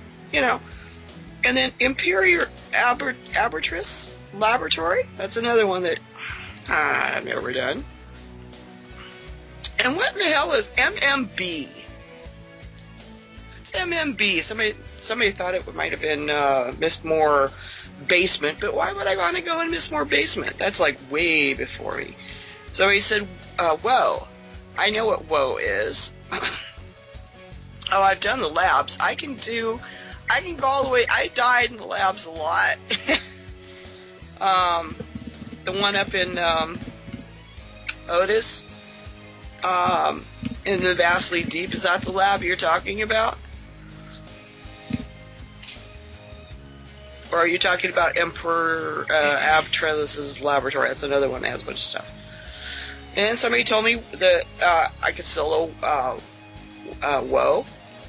And then Imperial Abertris Laboratory, that's another one that I've never done. And what in the hell is MMB? What's MMB? Somebody thought it might have been Mistmore Basement, but why would I want to go in Mistmore Basement? That's way before me. So he said, whoa. I know what whoa is. I've done the labs. I can go all the way. I died in the labs a lot. The one up in Otis, in the Vastly Deep, is that the lab you're talking about? Or are you talking about Emperor Abtrelis' laboratory? That's another one that has a bunch of stuff. And somebody told me that I could solo WoW.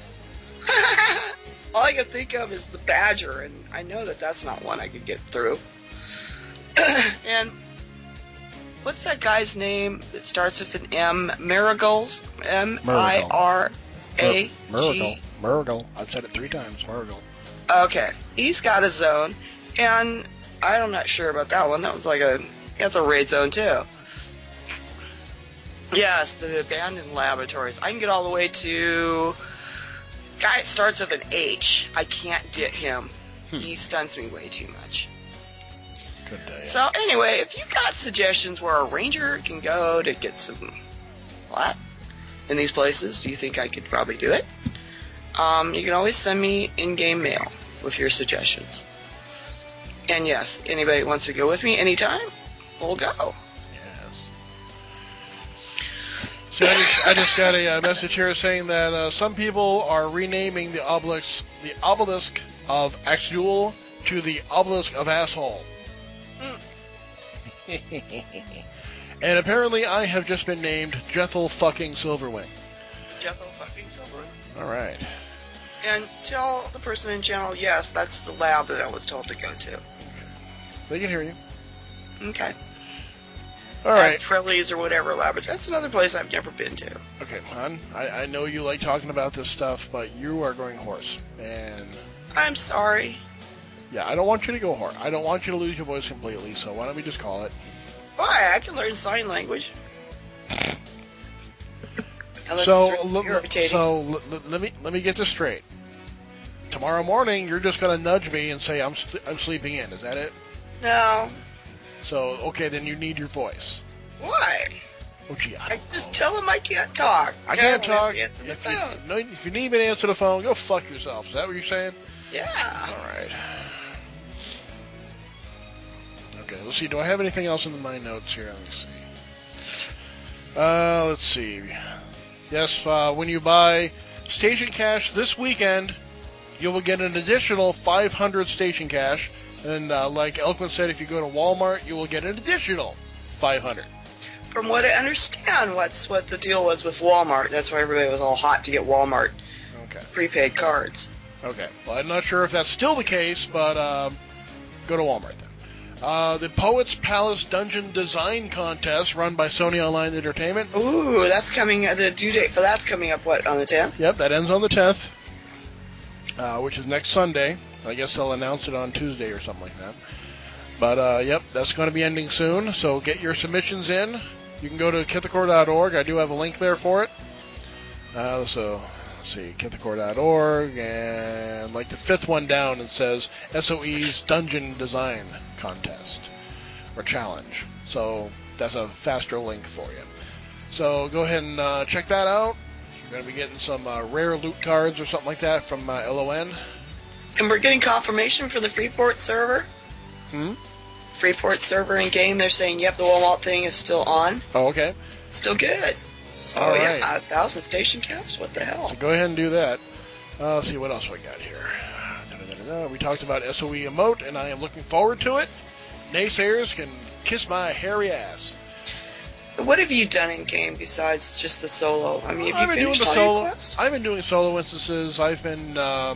All I could think of is the Badger, and I know that that's not one I could get through. And what's that guy's name that starts with an M? Miragles? M-I-R-A-G? Murigal. I've said it 3 times. Murigal. Okay. He's got a zone, and I'm not sure about that one. That one's that's a raid zone, too. Yes, the abandoned laboratories. I can get all the way to... Guy starts with an H. I can't get him. He stunts me way too much. Couldn't tell you. So anyway, if you got suggestions where a ranger can go to get some what in these places, do you think I could probably do it? You can always send me in-game mail with your suggestions. And yes, anybody who wants to go with me anytime, we'll go. Yes. So I just got a message here saying that some people are renaming the obelisk of Axul to the obelisk of asshole. And apparently I have just been named Jethel fucking Silverwing. Jethel fucking Silverwing. All right. And tell the person in general, yes, that's the lab that I was told to go to. They can hear you. Okay. All right. Trellies or whatever laboratory. That's another place I've never been to. Okay, hon. I know you like talking about this stuff, but you are going hoarse. And I'm sorry. yeah, I don't want you to go hoarse. I don't want you to lose your voice completely, so why don't we just call it? Why? I can learn sign language. Unless So, it's irritating. let me get this straight. Tomorrow morning, you're just going to nudge me and say I'm sleeping in. Is that it? No. So, okay, then you need your voice. Why? Oh, gee, I just tell him I can't talk. I can't don't have talk. to answer the phone. If you need me to answer the phone, go fuck yourself. Is that what you're saying? Yeah. All right. Okay, let's see. Do I have anything else in my notes here? Let me see. Let's see. Yes, when you buy Station Cash this weekend, you will get an additional 500 Station Cash. And like Elkman said, if you go to Walmart, you will get an additional 500. From what I understand, what the deal was with Walmart. That's why everybody was all hot to get Walmart Okay. prepaid cards. Okay. Well, I'm not sure if that's still the case, but go to Walmart then. The Poets Palace Dungeon Design Contest run by Sony Online Entertainment. Ooh, that's coming. The due date for that's coming up. What, on the 10th? Yep, that ends on the 10th, which is next Sunday. I guess they'll announce it on Tuesday or something like that. But yep, that's going to be ending soon. So get your submissions in. You can go to kithacor.org. I do have a link there for it. So let's see, kithacor.org, and like the fifth one down, it says SOE's Dungeon Design Contest or Challenge. So that's a faster link for you. So go ahead and check that out. You're going to be getting some rare loot cards or something like that from LON. And we're getting confirmation for the Freeport server. Freeport server in game. They're saying, yep, the Walmart thing is still on. Oh, okay. Still good. So All right. yeah, 1,000 station caps. What the hell? So go ahead and do that. Let's see what else we got here. We talked about SOE Emote, and I am looking forward to it. Naysayers can kiss my hairy ass. What have you done in game besides just the solo? I mean, have I've you been doing finished the all solo. your quests? I've been doing solo instances. I've been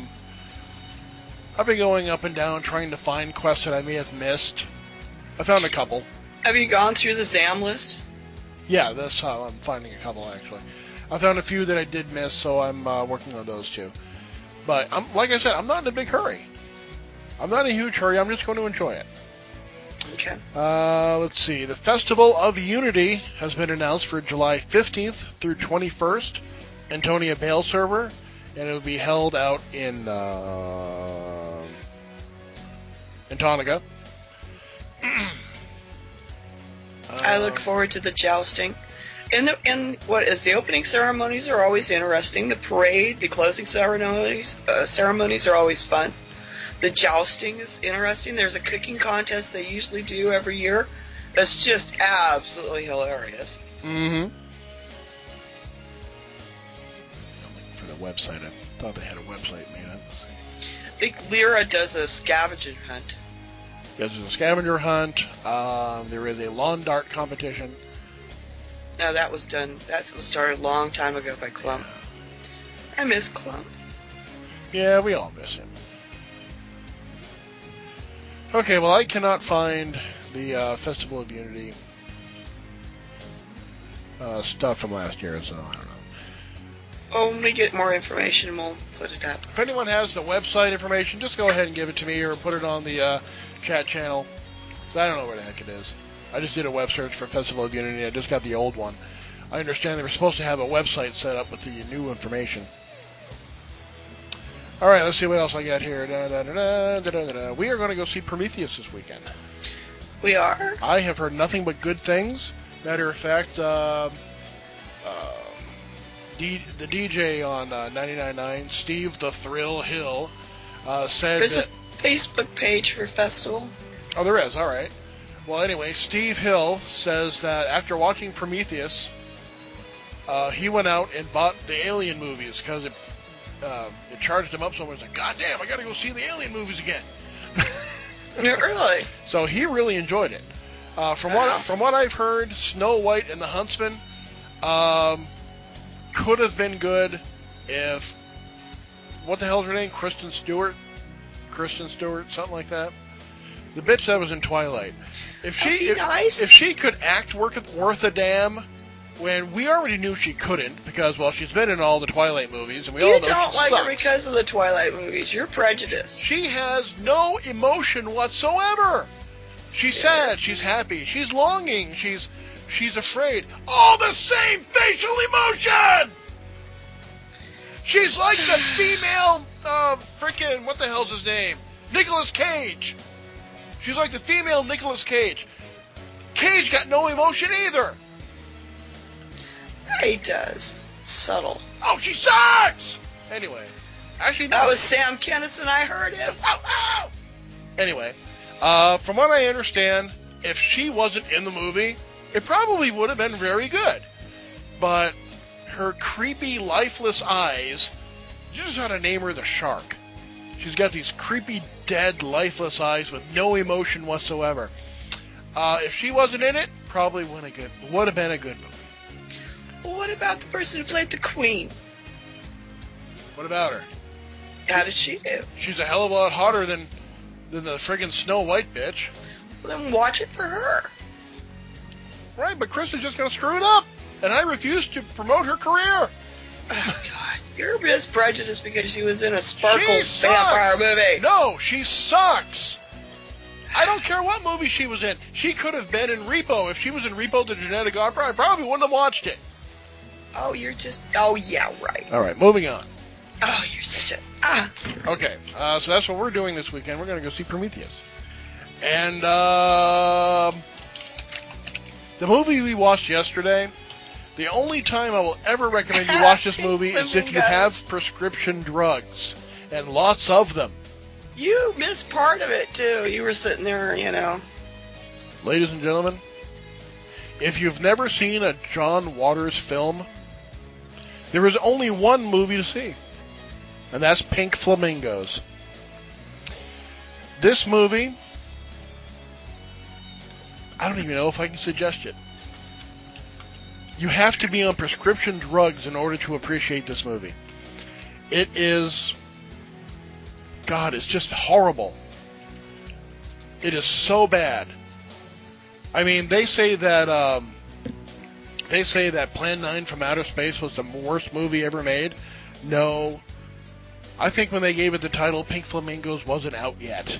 going up and down trying to find quests that I may have missed. I found a couple. Have you gone through the ZAM list? Yeah, that's how I'm finding a couple, actually. I found a few that I did miss, so I'm working on those too. But like I said, I'm not in a big hurry. I'm not in a huge hurry. I'm just going to enjoy it. Okay. Let's see. The Festival of Unity has been announced for July 15th through 21st, Antonia Bale server, and it will be held out in Tonga. I look forward to the jousting. And what is the opening ceremonies are always interesting. The parade, the closing ceremonies are always fun. The jousting is interesting. There's a cooking contest they usually do every year. That's just absolutely hilarious. Mm-hmm. For the website, I thought they had a website made up. I think Lyra does a scavenger hunt. There's a scavenger hunt. There is a lawn dart competition. No, that was started a long time ago by Clump. I miss Clump. Yeah, we all miss him. Okay, well, I cannot find the Festival of Unity stuff from last year, so I don't know. Oh, when we get more information, we'll put it up. If anyone has the website information, just go ahead and give it to me or put it on the chat channel. I don't know where the heck it is. I just did a web search for Festival of Unity. I just got the old one. I understand they were supposed to have a website set up with the new information. All right, let's see what else I got here. We are going to go see Prometheus this weekend. We are? I have heard nothing but good things. Matter of fact, the DJ on 99.9, Steve the Thrill Hill, said There's that... a Facebook page for festival. Oh, there is. All right. Well, anyway, Steve Hill says that after watching Prometheus, he went out and bought the Alien movies because it charged him up so much. He's like, God damn, I got to go see the Alien movies again. Really? So he really enjoyed it. From what I've heard, Snow White and the Huntsman could have been good if, what the hell's her name? Kristen Stewart, something like that. The bitch that was in Twilight. If she could act worth a damn, when we already knew she couldn't because, well, she's been in all the Twilight movies, and we all know she You don't like sucks. her because of the Twilight movies. You're prejudiced. She has no emotion whatsoever. She's sad. She's happy. She's longing. She's afraid. All the same facial emotion. She's like the female, frickin', what the hell's his name? Nicolas Cage. She's like the female Nicolas Cage. Cage got no emotion either. He does. Subtle. Oh, she sucks! Anyway. Actually, no. That was Sam Kinison. I heard him. Ow, ow! Anyway, from what I understand, if she wasn't in the movie, it probably would have been very good. But her creepy, lifeless eyes, you just ought to name her the Shark. She's got these creepy, dead, lifeless eyes with no emotion whatsoever. If she wasn't in it, probably would have been a good movie. Well, what about the person who played the Queen? What about her? How did she do? She's a hell of a lot hotter than the friggin' Snow White bitch. Well, then watch it for her. Right, but Chris is just going to screw it up, and I refuse to promote her career. Oh, God. You're just prejudiced because she was in a Sparkle She sucks. vampire movie. No, she sucks. I don't care what movie she was in. She could have been in Repo. If she was in Repo the Genetic Opera, I probably wouldn't have watched it. Oh, you're just... Oh, yeah, right. All right, moving on. Oh, you're such a... Okay, so that's what we're doing this weekend. We're going to go see Prometheus. And the movie we watched yesterday, the only time I will ever recommend you watch this movie is if you have prescription drugs, and lots of them. You missed part of it, too. You were sitting there, you know. Ladies and gentlemen, if you've never seen a John Waters film, there is only one movie to see, and that's Pink Flamingos. This movie, I don't even know if I can suggest it. You have to be on prescription drugs in order to appreciate this movie. It is, God, it's just horrible. It is so bad. I mean, they say that Plan 9 from Outer Space was the worst movie ever made. No. I think when they gave it the title, Pink Flamingos wasn't out yet.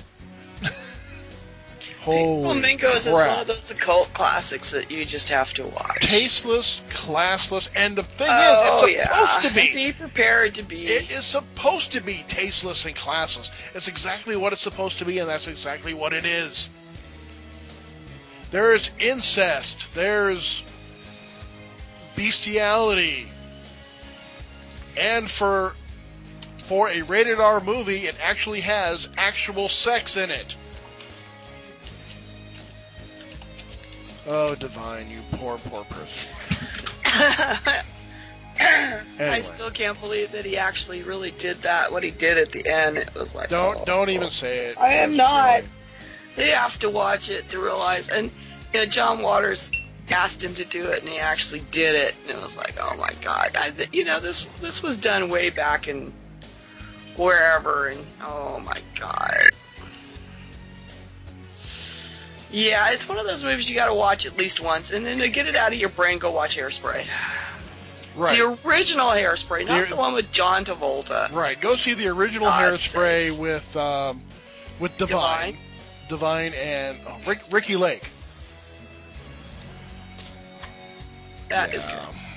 Pink Flamingos is one of those occult classics that you just have to watch. Tasteless, classless, and the thing is, it's supposed to be. Be prepared to be. It is supposed to be tasteless and classless. It's exactly what it's supposed to be, and that's exactly what it is. There's incest. There's bestiality. And for a rated R movie, it actually has actual sex in it. Oh, Divine, you poor person. Anyway. I still can't believe that he actually really did that. What he did at the end, it was like, don't even say it. I am not. You have to watch it to realize. And John Waters asked him to do it, and he actually did it. And it was like, oh my God, this was done way back in wherever, and oh my God. Yeah, it's one of those movies you got to watch at least once, and then to get it out of your brain, go watch Hairspray. Right. The original Hairspray, not the one with John Travolta. Right. Go see the original Hairspray with Divine and Ricky Lake. That is good.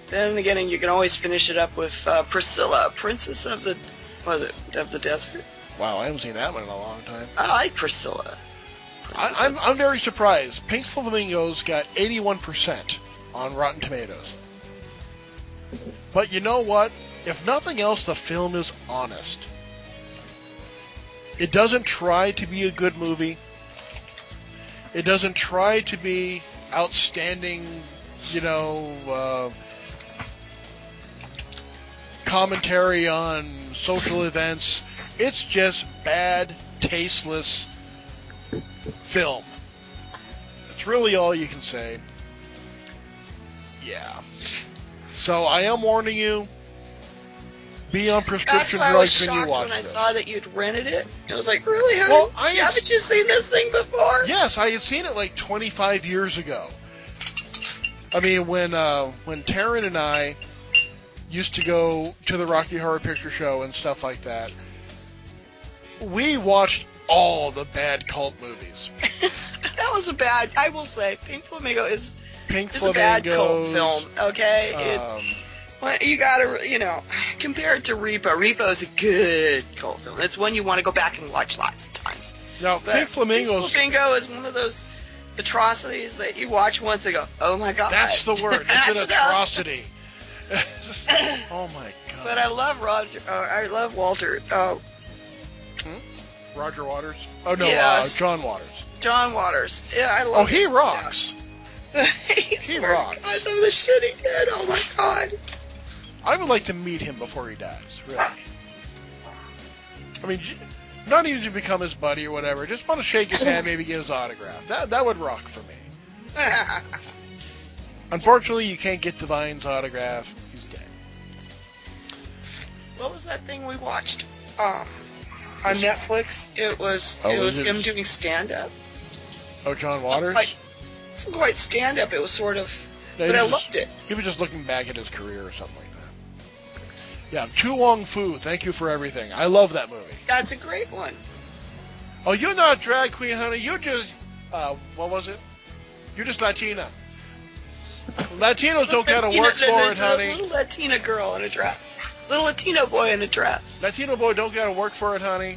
Then again, you can always finish it up with Priscilla, Princess of the Desert. Wow, I haven't seen that one in a long time. I like Priscilla. I'm very surprised. Pink Flamingos got 81% on Rotten Tomatoes. But you know what? If nothing else, the film is honest. It doesn't try to be a good movie. It doesn't try to be outstanding, commentary on social events. It's just bad, tasteless film. That's really all you can say. Yeah. So I am warning you, be on prescription That's why I was drugs when you shocked watch when I this. saw that you'd rented it. I was like, really, honey? Well, haven't you seen this thing before? Yes, I had seen it like 25 years ago. I mean, when Taryn and I used to go to the Rocky Horror Picture Show and stuff like that, we watched all the bad cult movies. That was I will say, Pink Flamingo is Flamingos, a bad cult film, okay? You gotta, compare it to Repo. Repo is a good cult film. It's one you want to go back and watch lots of times. Now, Pink Flamingos... Pink Flamingo is one of those atrocities that you watch once and go, oh my god. That's the word. It's an atrocity. Oh my god. But I love Walter. Roger Waters? Oh no, yes. John Waters. John Waters. Yeah, I love Oh, he rocks. Yeah. He rocks. God, some of the shit he did. Oh my god. I would like to meet him before he dies, really. I mean, not even to become his buddy or whatever. Just want to shake his hand, maybe get his autograph. That would rock for me. Unfortunately, you can't get Divine's autograph. He's dead. What was that thing we watched on Netflix? It was him doing stand-up. Oh, John Waters? It wasn't quite stand-up. It was sort of... No, but I loved it. He was just looking back at his career or something like that. Yeah, Tu Wong Fu, Thank You for Everything. I love that movie. That's a great one. Oh, you're not drag queen, honey. You're just... what was it? You're just Latina. Latinos don't gotta work for it, honey. Little Latina girl in a dress. Little Latino boy in a dress. Latino boy don't gotta work for it, honey.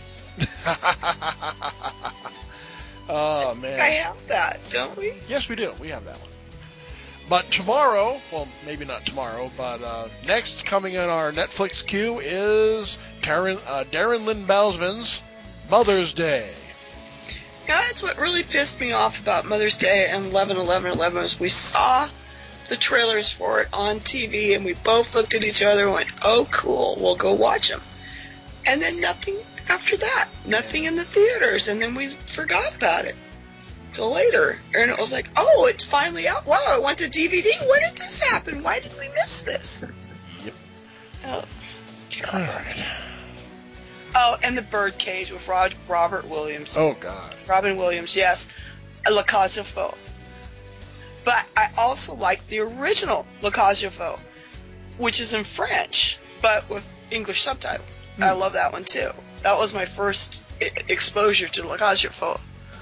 Oh, man. I have that, don't we? Yes, we do. We have that one. But tomorrow, well, maybe not tomorrow, but next coming on our Netflix queue is Darren Lynn Bousman's Mother's Day. Yeah, that's what really pissed me off about Mother's Day and 11/11/11 was we saw the trailers for it on TV and we both looked at each other and went, oh, cool, we'll go watch them. And then nothing after that. Nothing in the theaters. And then we forgot about it till later. And it was like, oh, it's finally out. Wow, it went to DVD. When did this happen? Why did we miss this? Yep. Oh, it's terrible. All right. Oh, and The Birdcage with Robert Williams. Oh, God. Robin Williams, yes. La Cage aux Folles. But I also like the original La Cage aux Folles, which is in French, but with English subtitles. I love that one, too. That was my first exposure to La Cage aux Folles.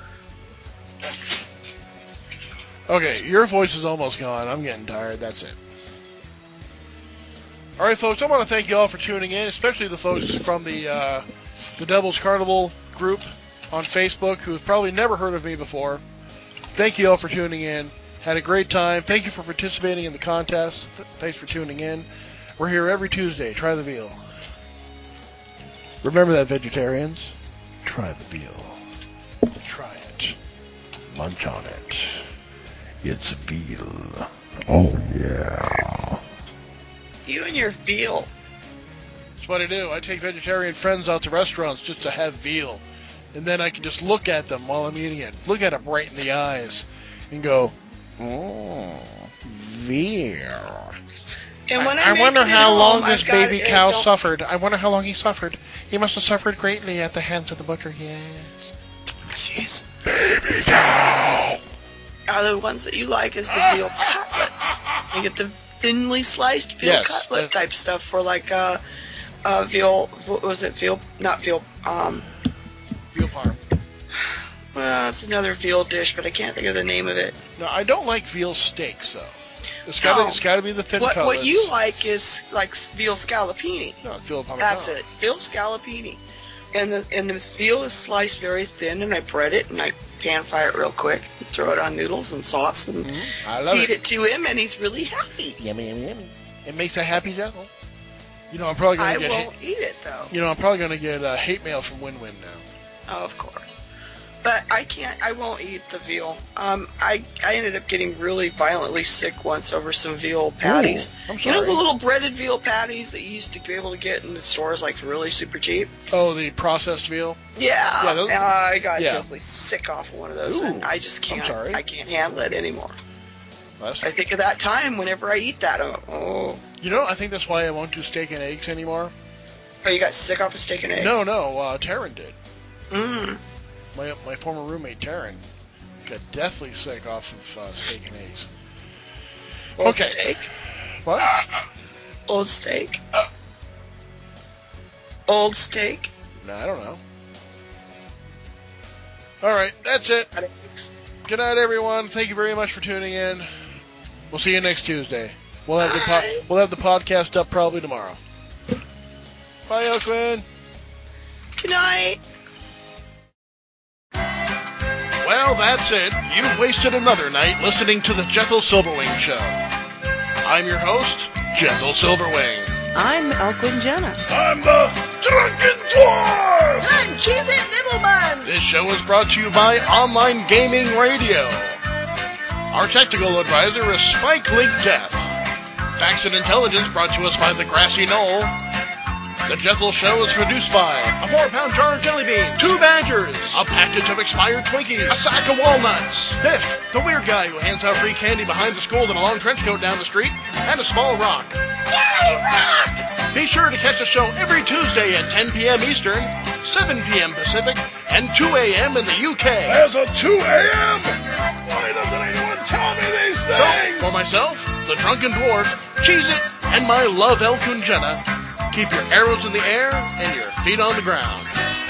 Okay, your voice is almost gone. I'm getting tired. That's it. All right, folks, I want to thank you all for tuning in, especially the folks from the Devil's Carnival group on Facebook who have probably never heard of me before. Thank you all for tuning in. Had a great time. Thank you for participating in the contest. Thanks for tuning in. We're here every Tuesday. Try the veal. Remember that, vegetarians. Try the veal. Try it. Munch on it. It's veal. Oh, yeah. You and your veal. That's what I do. I take vegetarian friends out to restaurants just to have veal. And then I can just look at them while I'm eating it. Look at them right in the eyes. And go, oh, veal. And when I wonder how long this got baby it, cow don't- suffered. I wonder how long he suffered. He must have suffered greatly at the hands of the butcher. Yes. Jeez. Baby cow. Are the ones that you like is the veal cutlets. You get the thinly sliced veal Yes, cutlet that's- type stuff for like veal. What was it? Veal? Not veal. Veal parm. Well, it's another veal dish, but I can't think of the name of it. No, I don't like veal steaks though. It's got to be the thin What cutlets. you like is like veal scallopini. No, veal parmesan. That's it, veal scallopini. And the veal is sliced very thin, and I bread it, and I pan fry it real quick, throw it on noodles and sauce, and I love feed it to him, and he's really happy. Yummy, yummy, yummy. It makes a happy devil. You know, I'm probably going I to get won't eat it, though. You know, I'm probably going to get hate mail from Win-Win now. Oh, of course. But I won't eat the veal. I ended up getting really violently sick once over some veal patties. Ooh, I'm You know sorry. the little breaded veal patties that you used to be able to get in the stores, like, for really super cheap? Oh, the processed veal? Yeah. Yeah, those- I got yeah. deathly sick off of one of those, and Ooh, I just can't. I'm sorry. I can't handle it anymore. That's- I think of that time whenever I eat that. Oh, You know, I think that's why I won't do steak and eggs anymore. you got sick off of steak and eggs? No, Taryn did. Mm. My former roommate, Taryn, got deathly sick off of steak and eggs. Old Okay. steak. What? Old steak. Old steak. No, I don't know. All right, that's it. Good night, everyone. Thank you very much for tuning in. We'll see you next Tuesday. We'll have the podcast up probably tomorrow. Bye, Oakland. Good night. Well, that's it. You've wasted another night listening to the Jethel Silverwing Show. I'm your host, Jethel Silverwing. I'm Elquin Jenna. I'm the Drunken Dwarf! I'm Cheese-It Nibbleman. This show is brought to you by Online Gaming Radio. Our technical advisor is Spike Link Death. Facts and Intelligence brought to us by The Grassy Knoll. The Jethel Show is produced by a 4-pound jar of jelly beans, 2 badgers, a package of expired Twinkies, a sack of walnuts, Biff, the weird guy who hands out free candy behind the school in a long trench coat down the street, and a small rock. Yay, rock! Be sure to catch the show every Tuesday at 10 p.m. Eastern, 7 p.m. Pacific, and 2 a.m. in the UK. There's a 2 a.m.? Why doesn't anyone tell me these So, things? for myself, the Drunken Dwarf, Cheez-It, and my love Elkun Jenna, keep your arrows in the air and your feet on the ground.